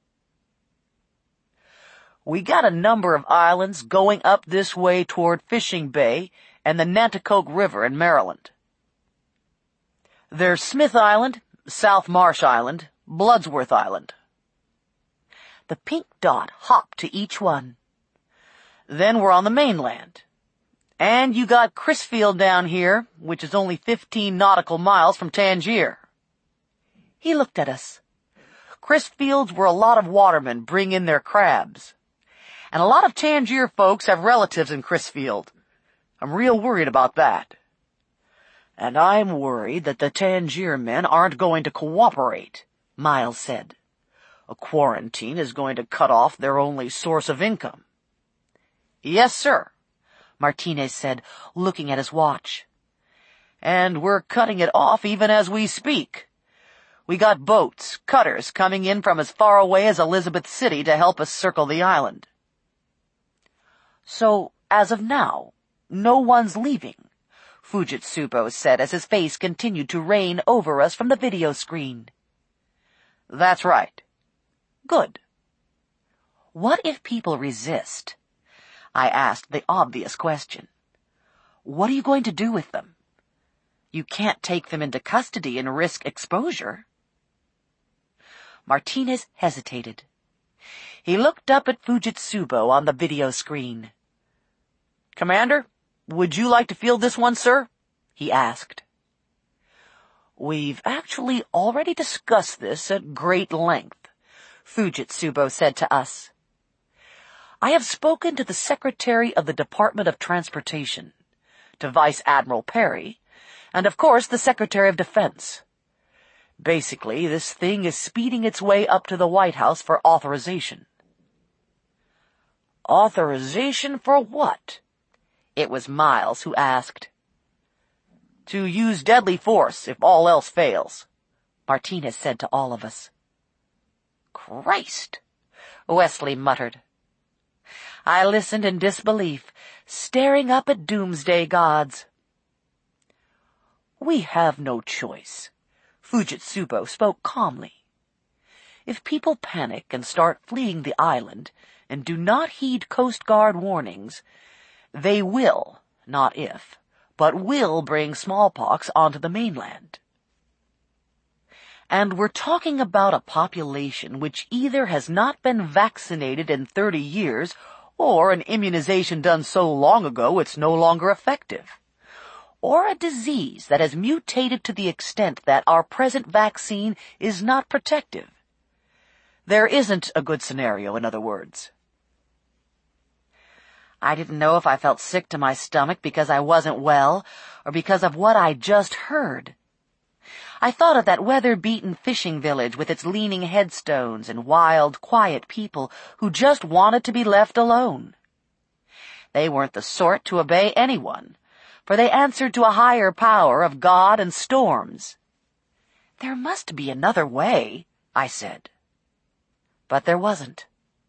We got a number of islands going up this way toward Fishing Bay and the Nanticoke River in Maryland. There's Smith Island, South Marsh Island, Bloodsworth Island. The pink dot hopped to each one. Then we're on the mainland. And you got Crisfield down here, which is only fifteen nautical miles from Tangier. He looked at us. Crisfields where a lot of watermen bring in their crabs. And a lot of Tangier folks have relatives in Crisfield. I'm real worried about that. And I'm worried that the Tangier men aren't going to cooperate, Miles said. A quarantine is going to cut off their only source of income. Yes, sir, Martinez said, looking at his watch. And we're cutting it off even as we speak. We got boats, cutters, coming in from as far away as Elizabeth City to help us circle the island. So, as of now, no one's leaving, Fujitsubo said as his face continued to reign over us from the video screen. That's right. Good. What if people resist? I asked the obvious question. What are you going to do with them? You can't take them into custody and risk exposure. Martinez hesitated. He looked up at Fujitsubo on the video screen. Commander, would you like to field this one, sir? He asked. We've actually already discussed this at great length, Fujitsubo said to us. I have spoken to the Secretary of the Department of Transportation, to Vice Admiral Perry, and of course the Secretary of Defense. Basically, this thing is speeding its way up to the White House for authorization. Authorization for what? It was Miles who asked. To use deadly force if all else fails, Martinez said to all of us. Christ! Wesley muttered. I listened in disbelief, staring up at doomsday gods. We have no choice. Fujitsubo spoke calmly. If people panic and start fleeing the island and do not heed Coast Guard warnings, they will, not if, but will bring smallpox onto the mainland. And we're talking about a population which either has not been vaccinated in thirty years or an immunization done so long ago it's no longer effective, or a disease that has mutated to the extent that our present vaccine is not protective. There isn't a good scenario, in other words. I didn't know if I felt sick to my stomach because I wasn't well or because of what I just heard. I thought of that weather-beaten fishing village with its leaning headstones and wild, quiet people who just wanted to be left alone. They weren't the sort to obey anyone, for they answered to a higher power of God and storms. There must be another way, I said. But there wasn't.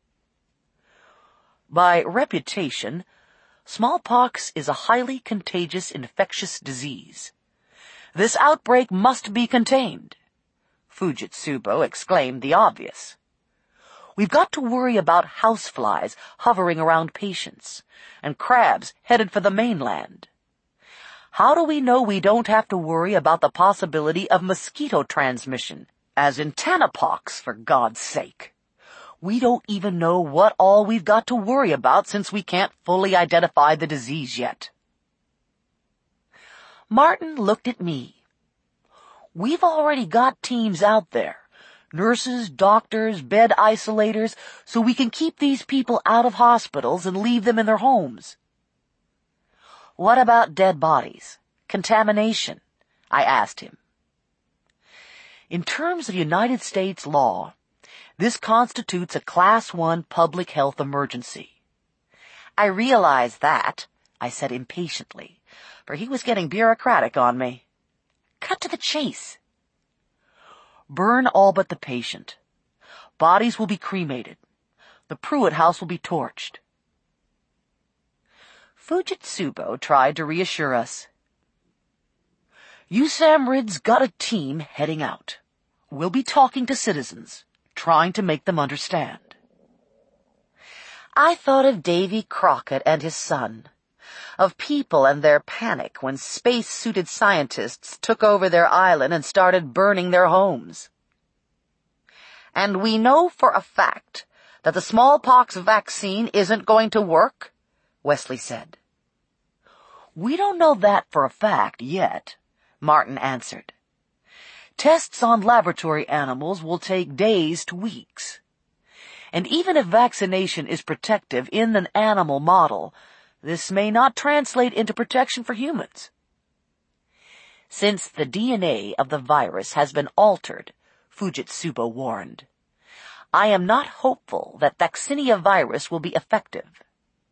By reputation, smallpox is a highly contagious infectious disease. This outbreak must be contained. Fujitsubo exclaimed the obvious. We've got to worry about houseflies hovering around patients and crabs headed for the mainland. How do we know we don't have to worry about the possibility of mosquito transmission, as in Tanapox, for God's sake? We don't even know what all we've got to worry about since we can't fully identify the disease yet. Martin looked at me. We've already got teams out there, nurses, doctors, bed isolators, so we can keep these people out of hospitals and leave them in their homes. What about dead bodies? Contamination? I asked him. In terms of United States law, this constitutes a Class One public health emergency. I realize that, I said impatiently, for he was getting bureaucratic on me. Cut to the chase. Burn all but the patient. Bodies will be cremated. The Pruitt house will be torched. Fujitsubo tried to reassure us. U SAMRIID's got a team heading out. We'll be talking to citizens, trying to make them understand. I thought of Davy Crockett and his son, of people and their panic when space-suited scientists took over their island and started burning their homes. And we know for a fact that the smallpox vaccine isn't going to work, Wesley said. We don't know that for a fact yet, Martin answered. Tests on laboratory animals will take days to weeks. And even if vaccination is protective in an animal model, this may not translate into protection for humans. Since the D N A of the virus has been altered, Fujitsubo warned, I am not hopeful that vaccinia virus will be effective.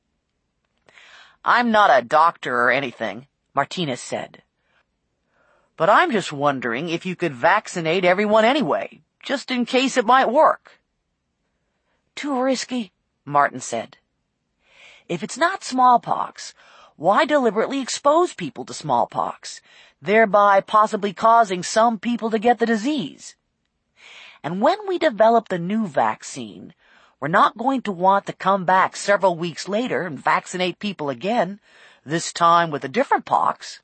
I'm not a doctor or anything, Martinez said. But I'm just wondering if you could vaccinate everyone anyway, just in case it might work. Too risky, Martin said. If it's not smallpox, why deliberately expose people to smallpox, thereby possibly causing some people to get the disease? And when we develop the new vaccine, we're not going to want to come back several weeks later and vaccinate people again, this time with a different pox.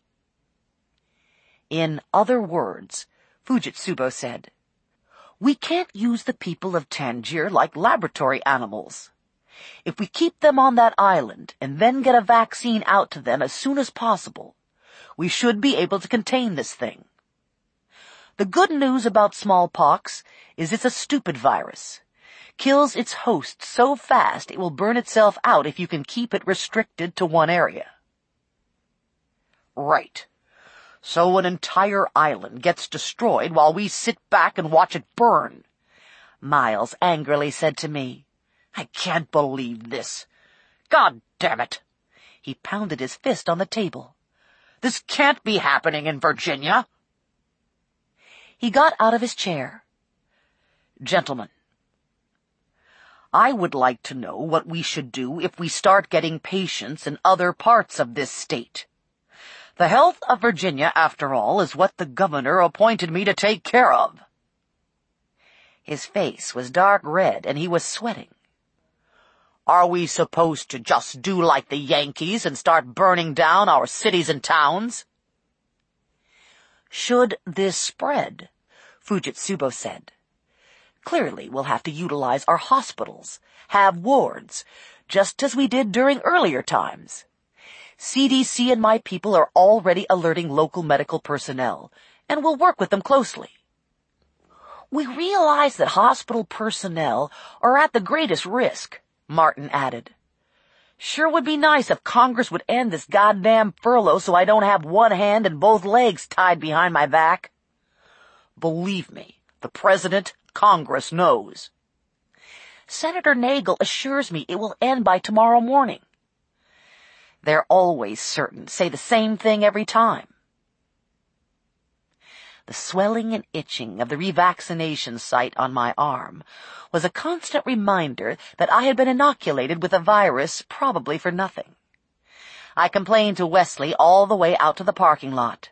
In other words, Fujitsubo said, we can't use the people of Tangier like laboratory animals. If we keep them on that island and then get a vaccine out to them as soon as possible, we should be able to contain this thing. The good news about smallpox is it's a stupid virus. Kills its host so fast it will burn itself out if you can keep it restricted to one area. Right. So an entire island gets destroyed while we sit back and watch it burn, Miles angrily said to me. I can't believe this. God damn it. He pounded his fist on the table. This can't be happening in Virginia. He got out of his chair. Gentlemen, I would like to know what we should do if we start getting patients in other parts of this state. The health of Virginia, after all, is what the governor appointed me to take care of." His face was dark red, and he was sweating. "Are we supposed to just do like the Yankees and start burning down our cities and towns?" "Should this spread," Fujitsubo said, "clearly we'll have to utilize our hospitals, have wards, just as we did during earlier times. C D C and my people are already alerting local medical personnel, and we'll work with them closely. We realize that hospital personnel are at the greatest risk," Martin added. "Sure would be nice if Congress would end this goddamn furlough so I don't have one hand and both legs tied behind my back." "Believe me, the President, Congress knows." "Senator Nagel assures me it will end by tomorrow morning." "They're always certain, say the same thing every time." The swelling and itching of the revaccination site on my arm was a constant reminder that I had been inoculated with a virus probably for nothing. I complained to Wesley all the way out to the parking lot.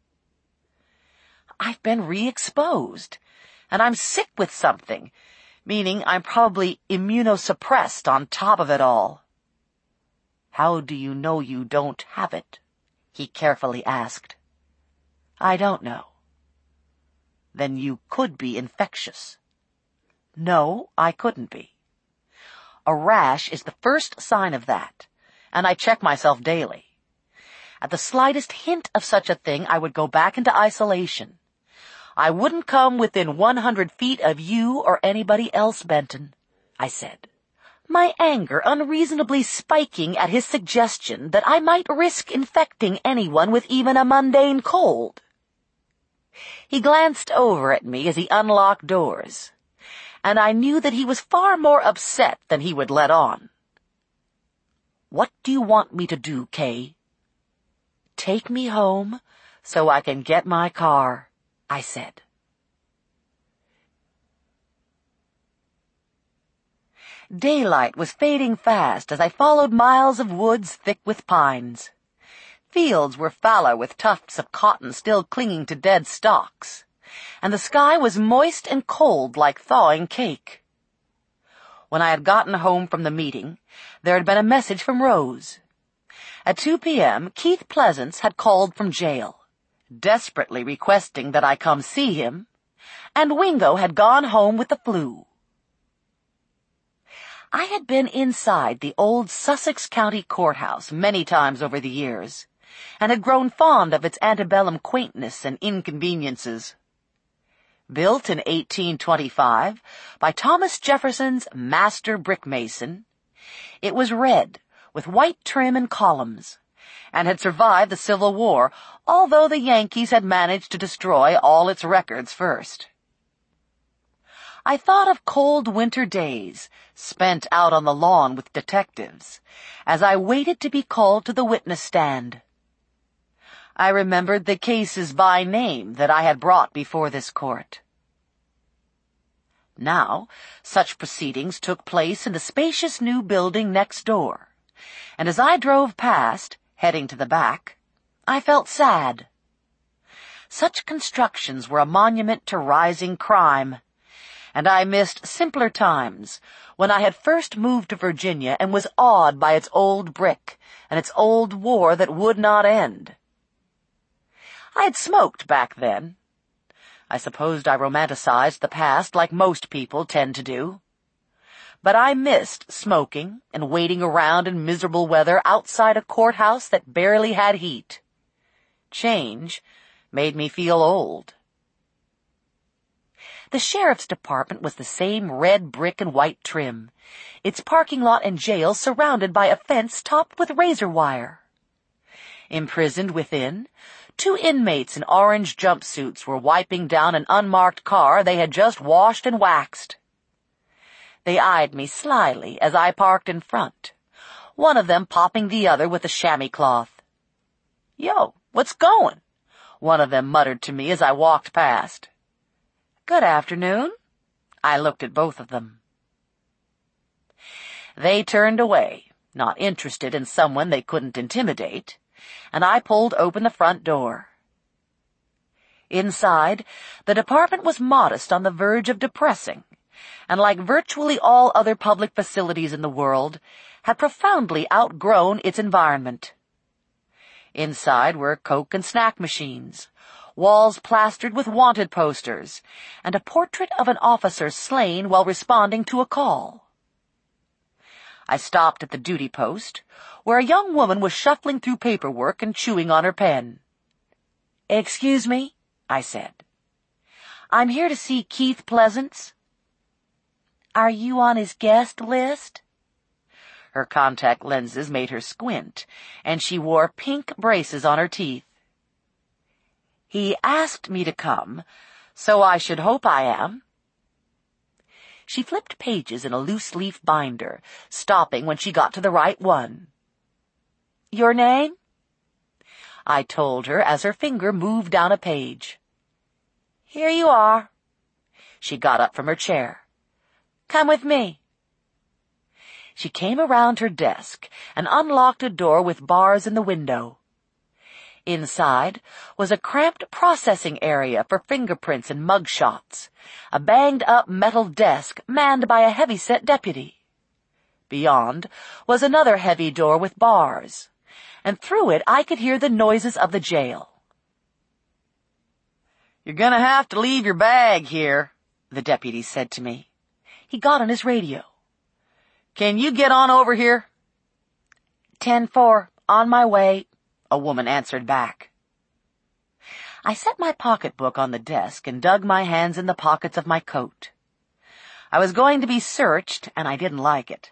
"I've been re-exposed, and I'm sick with something, meaning I'm probably immunosuppressed on top of it all." "How do you know you don't have it?" he carefully asked. "I don't know." "Then you could be infectious." "No, I couldn't be. A rash is the first sign of that, and I check myself daily. At the slightest hint of such a thing, I would go back into isolation. I wouldn't come within one hundred feet of you or anybody else, Benton," I said, my anger unreasonably spiking at his suggestion that I might risk infecting anyone with even a mundane cold. He glanced over at me as he unlocked doors, and I knew that he was far more upset than he would let on. "What do you want me to do, Kay?" "Take me home so I can get my car," I said. Daylight was fading fast as I followed miles of woods thick with pines. Fields were fallow with tufts of cotton still clinging to dead stalks, and the sky was moist and cold like thawing cake. When I had gotten home from the meeting, there had been a message from Rose. At two p.m., Keith Pleasance had called from jail, desperately requesting that I come see him, and Wingo had gone home with the flu. I had been inside the old Sussex County Courthouse many times over the years, and had grown fond of its antebellum quaintness and inconveniences. Built in eighteen twenty-five by Thomas Jefferson's master brickmason, it was red with white trim and columns, and had survived the Civil War, although the Yankees had managed to destroy all its records first. I thought of cold winter days spent out on the lawn with detectives as I waited to be called to the witness stand. I remembered the cases by name that I had brought before this court. Now, such proceedings took place in the spacious new building next door, and as I drove past, heading to the back, I felt sad. Such constructions were a monument to rising crime, and I missed simpler times when I had first moved to Virginia and was awed by its old brick and its old war that would not end. I had smoked back then. I supposed I romanticized the past like most people tend to do. But I missed smoking and waiting around in miserable weather outside a courthouse that barely had heat. Change made me feel old. The sheriff's department was the same red brick and white trim, its parking lot and jail surrounded by a fence topped with razor wire. Imprisoned within, two inmates in orange jumpsuits were wiping down an unmarked car they had just washed and waxed. They eyed me slyly as I parked in front, one of them popping the other with a chamois cloth. "Yo, what's going?" one of them muttered to me as I walked past. "Good afternoon." I looked at both of them. They turned away, not interested in someone they couldn't intimidate, and I pulled open the front door. Inside, the department was modest on the verge of depressing, and like virtually all other public facilities in the world, had profoundly outgrown its environment. Inside were Coke and snack machines, walls plastered with wanted posters, and a portrait of an officer slain while responding to a call. I stopped at the duty post, where a young woman was shuffling through paperwork and chewing on her pen. "Excuse me," I said. "I'm here to see Keith Pleasance." "Are you on his guest list?" Her contact lenses made her squint, and she wore pink braces on her teeth. "He asked me to come, so I should hope I am." She flipped pages in a loose-leaf binder, stopping when she got to the right one. "Your name?" I told her as her finger moved down a page. "Here you are." She got up from her chair. "Come with me." She came around her desk and unlocked a door with bars in the window. Inside was a cramped processing area for fingerprints and mug shots, a banged-up metal desk manned by a heavy-set deputy. Beyond was another heavy door with bars, and through it I could hear the noises of the jail. "You're gonna have to leave your bag here," the deputy said to me. He got on his radio. "Can you get on over here?" ten four, on my way," a woman answered back. I set my pocketbook on the desk and dug my hands in the pockets of my coat. I was going to be searched, and I didn't like it.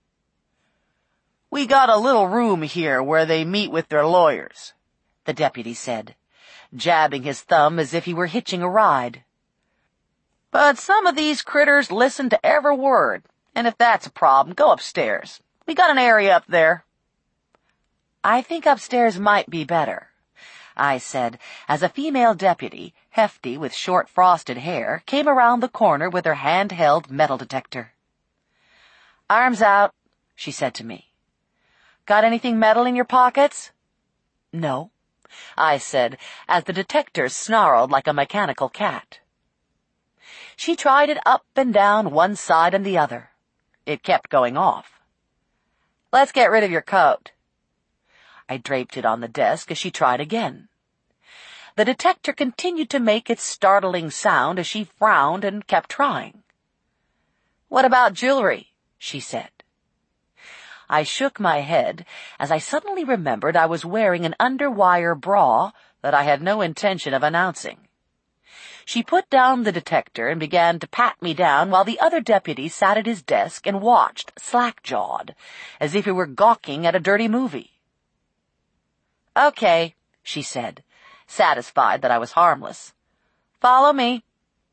"We got a little room here where they meet with their lawyers," the deputy said, jabbing his thumb as if he were hitching a ride. "But some of these critters listen to every word, and if that's a problem, go upstairs. We got an area up there." "I think upstairs might be better," I said, as a female deputy, hefty with short frosted hair, came around the corner with her hand-held metal detector. "Arms out," she said to me. "Got anything metal in your pockets?" "No," I said, as the detector snarled like a mechanical cat. She tried it up and down one side and the other. It kept going off. "Let's get rid of your coat." I draped it on the desk as she tried again. The detector continued to make its startling sound as she frowned and kept trying. "What about jewelry?" she said. I shook my head as I suddenly remembered I was wearing an underwire bra that I had no intention of announcing. She put down the detector and began to pat me down while the other deputy sat at his desk and watched, slack-jawed, as if he were gawking at a dirty movie. "Okay," she said, satisfied that I was harmless. "Follow me."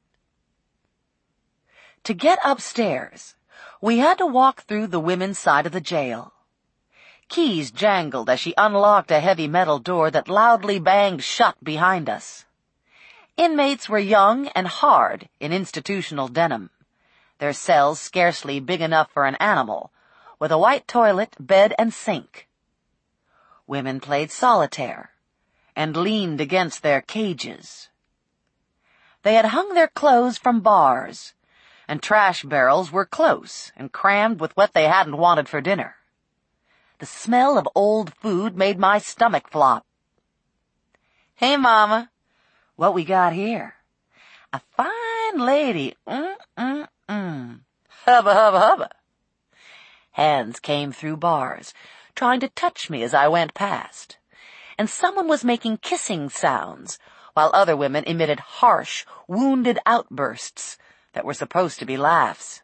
To get upstairs, we had to walk through the women's side of the jail. Keys jangled as she unlocked a heavy metal door that loudly banged shut behind us. Inmates were young and hard in institutional denim, their cells scarcely big enough for an animal, with a white toilet, bed, and sink. Women played solitaire and leaned against their cages. They had hung their clothes from bars, and trash barrels were close and crammed with what they hadn't wanted for dinner. The smell of old food made my stomach flop. "Hey, Mama, what we got here?" "A fine lady. Mm-mm-mm. Hubba, hubba, hubba." Hands came through bars, trying to touch me as I went past, and someone was making kissing sounds, while other women emitted harsh, wounded outbursts that were supposed to be laughs.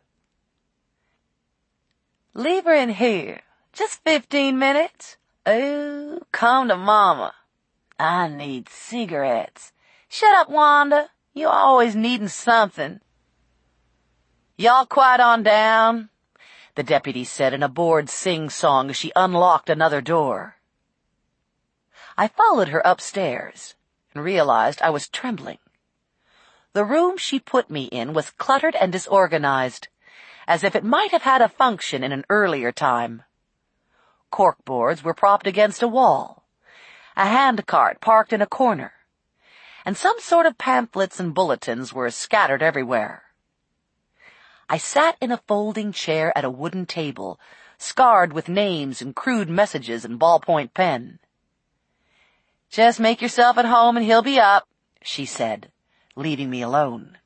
"Leave her in here. Just fifteen minutes. Oh, come to Mama. I need cigarettes. Shut up, Wanda. You always needin' something." "Y'all quiet on down," the deputy said in a bored sing-song as she unlocked another door. I followed her upstairs and realized I was trembling. The room she put me in was cluttered and disorganized, as if it might have had a function in an earlier time. Corkboards were propped against a wall, a handcart parked in a corner, and some sort of pamphlets and bulletins were scattered everywhere. I sat in a folding chair at a wooden table, scarred with names and crude messages in ballpoint pen. "Just make yourself at home and he'll be up," she said, leaving me alone.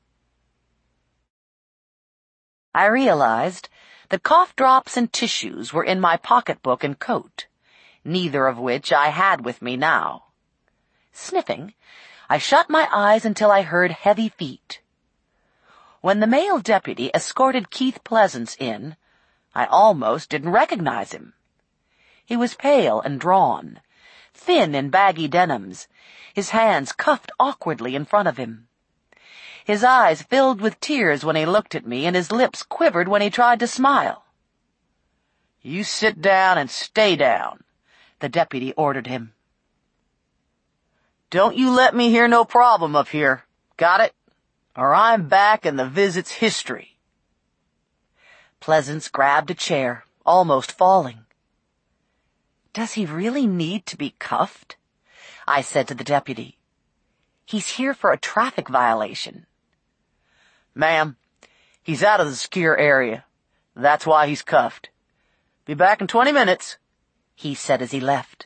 I realized that cough drops and tissues were in my pocketbook and coat, neither of which I had with me now. Sniffing, I shut my eyes until I heard heavy feet. When the male deputy escorted Keith Pleasance in, I almost didn't recognize him. He was pale and drawn, thin in baggy denims, his hands cuffed awkwardly in front of him. His eyes filled with tears when he looked at me, and his lips quivered when he tried to smile. "You sit down and stay down," the deputy ordered him. "Don't you let me hear no problem up here. Got it? Or I'm back and the visit's history." Pleasance grabbed a chair, almost falling. "Does he really need to be cuffed?" I said to the deputy. "He's here for a traffic violation." "Ma'am, he's out of the secure area. That's why he's cuffed. Be back in twenty minutes, he said as he left.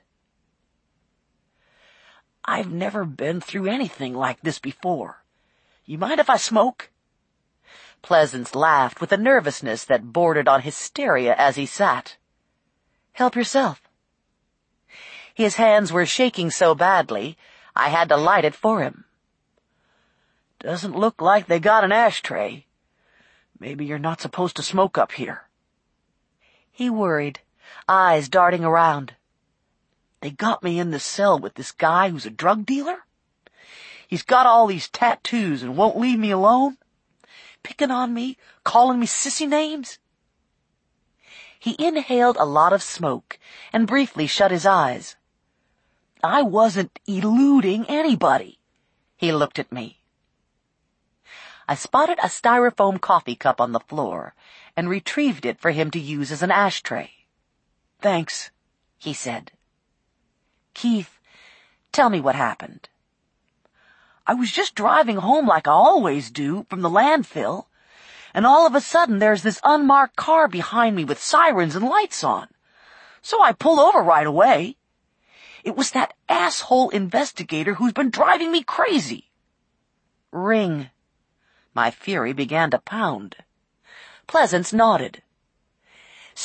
"I've never been through anything like this before. You mind if I smoke?" Pleasance laughed with a nervousness that bordered on hysteria as he sat. "Help yourself." His hands were shaking so badly, I had to light it for him. "Doesn't look like they got an ashtray. Maybe you're not supposed to smoke up here." He worried, eyes darting around. "They got me in this cell with this guy who's a drug dealer? He's got all these tattoos and won't leave me alone? Picking on me, calling me sissy names?" He inhaled a lot of smoke and briefly shut his eyes. "I wasn't eluding anybody." He looked at me. I spotted a styrofoam coffee cup on the floor and retrieved it for him to use as an ashtray. "Thanks," he said. "Keith, tell me what happened." "I was just driving home like I always do from the landfill, and all of a sudden there's this unmarked car behind me with sirens and lights on. So I pulled over right away. It was that asshole investigator who's been driving me crazy." "Ring." My fury began to pound. Pleasance nodded.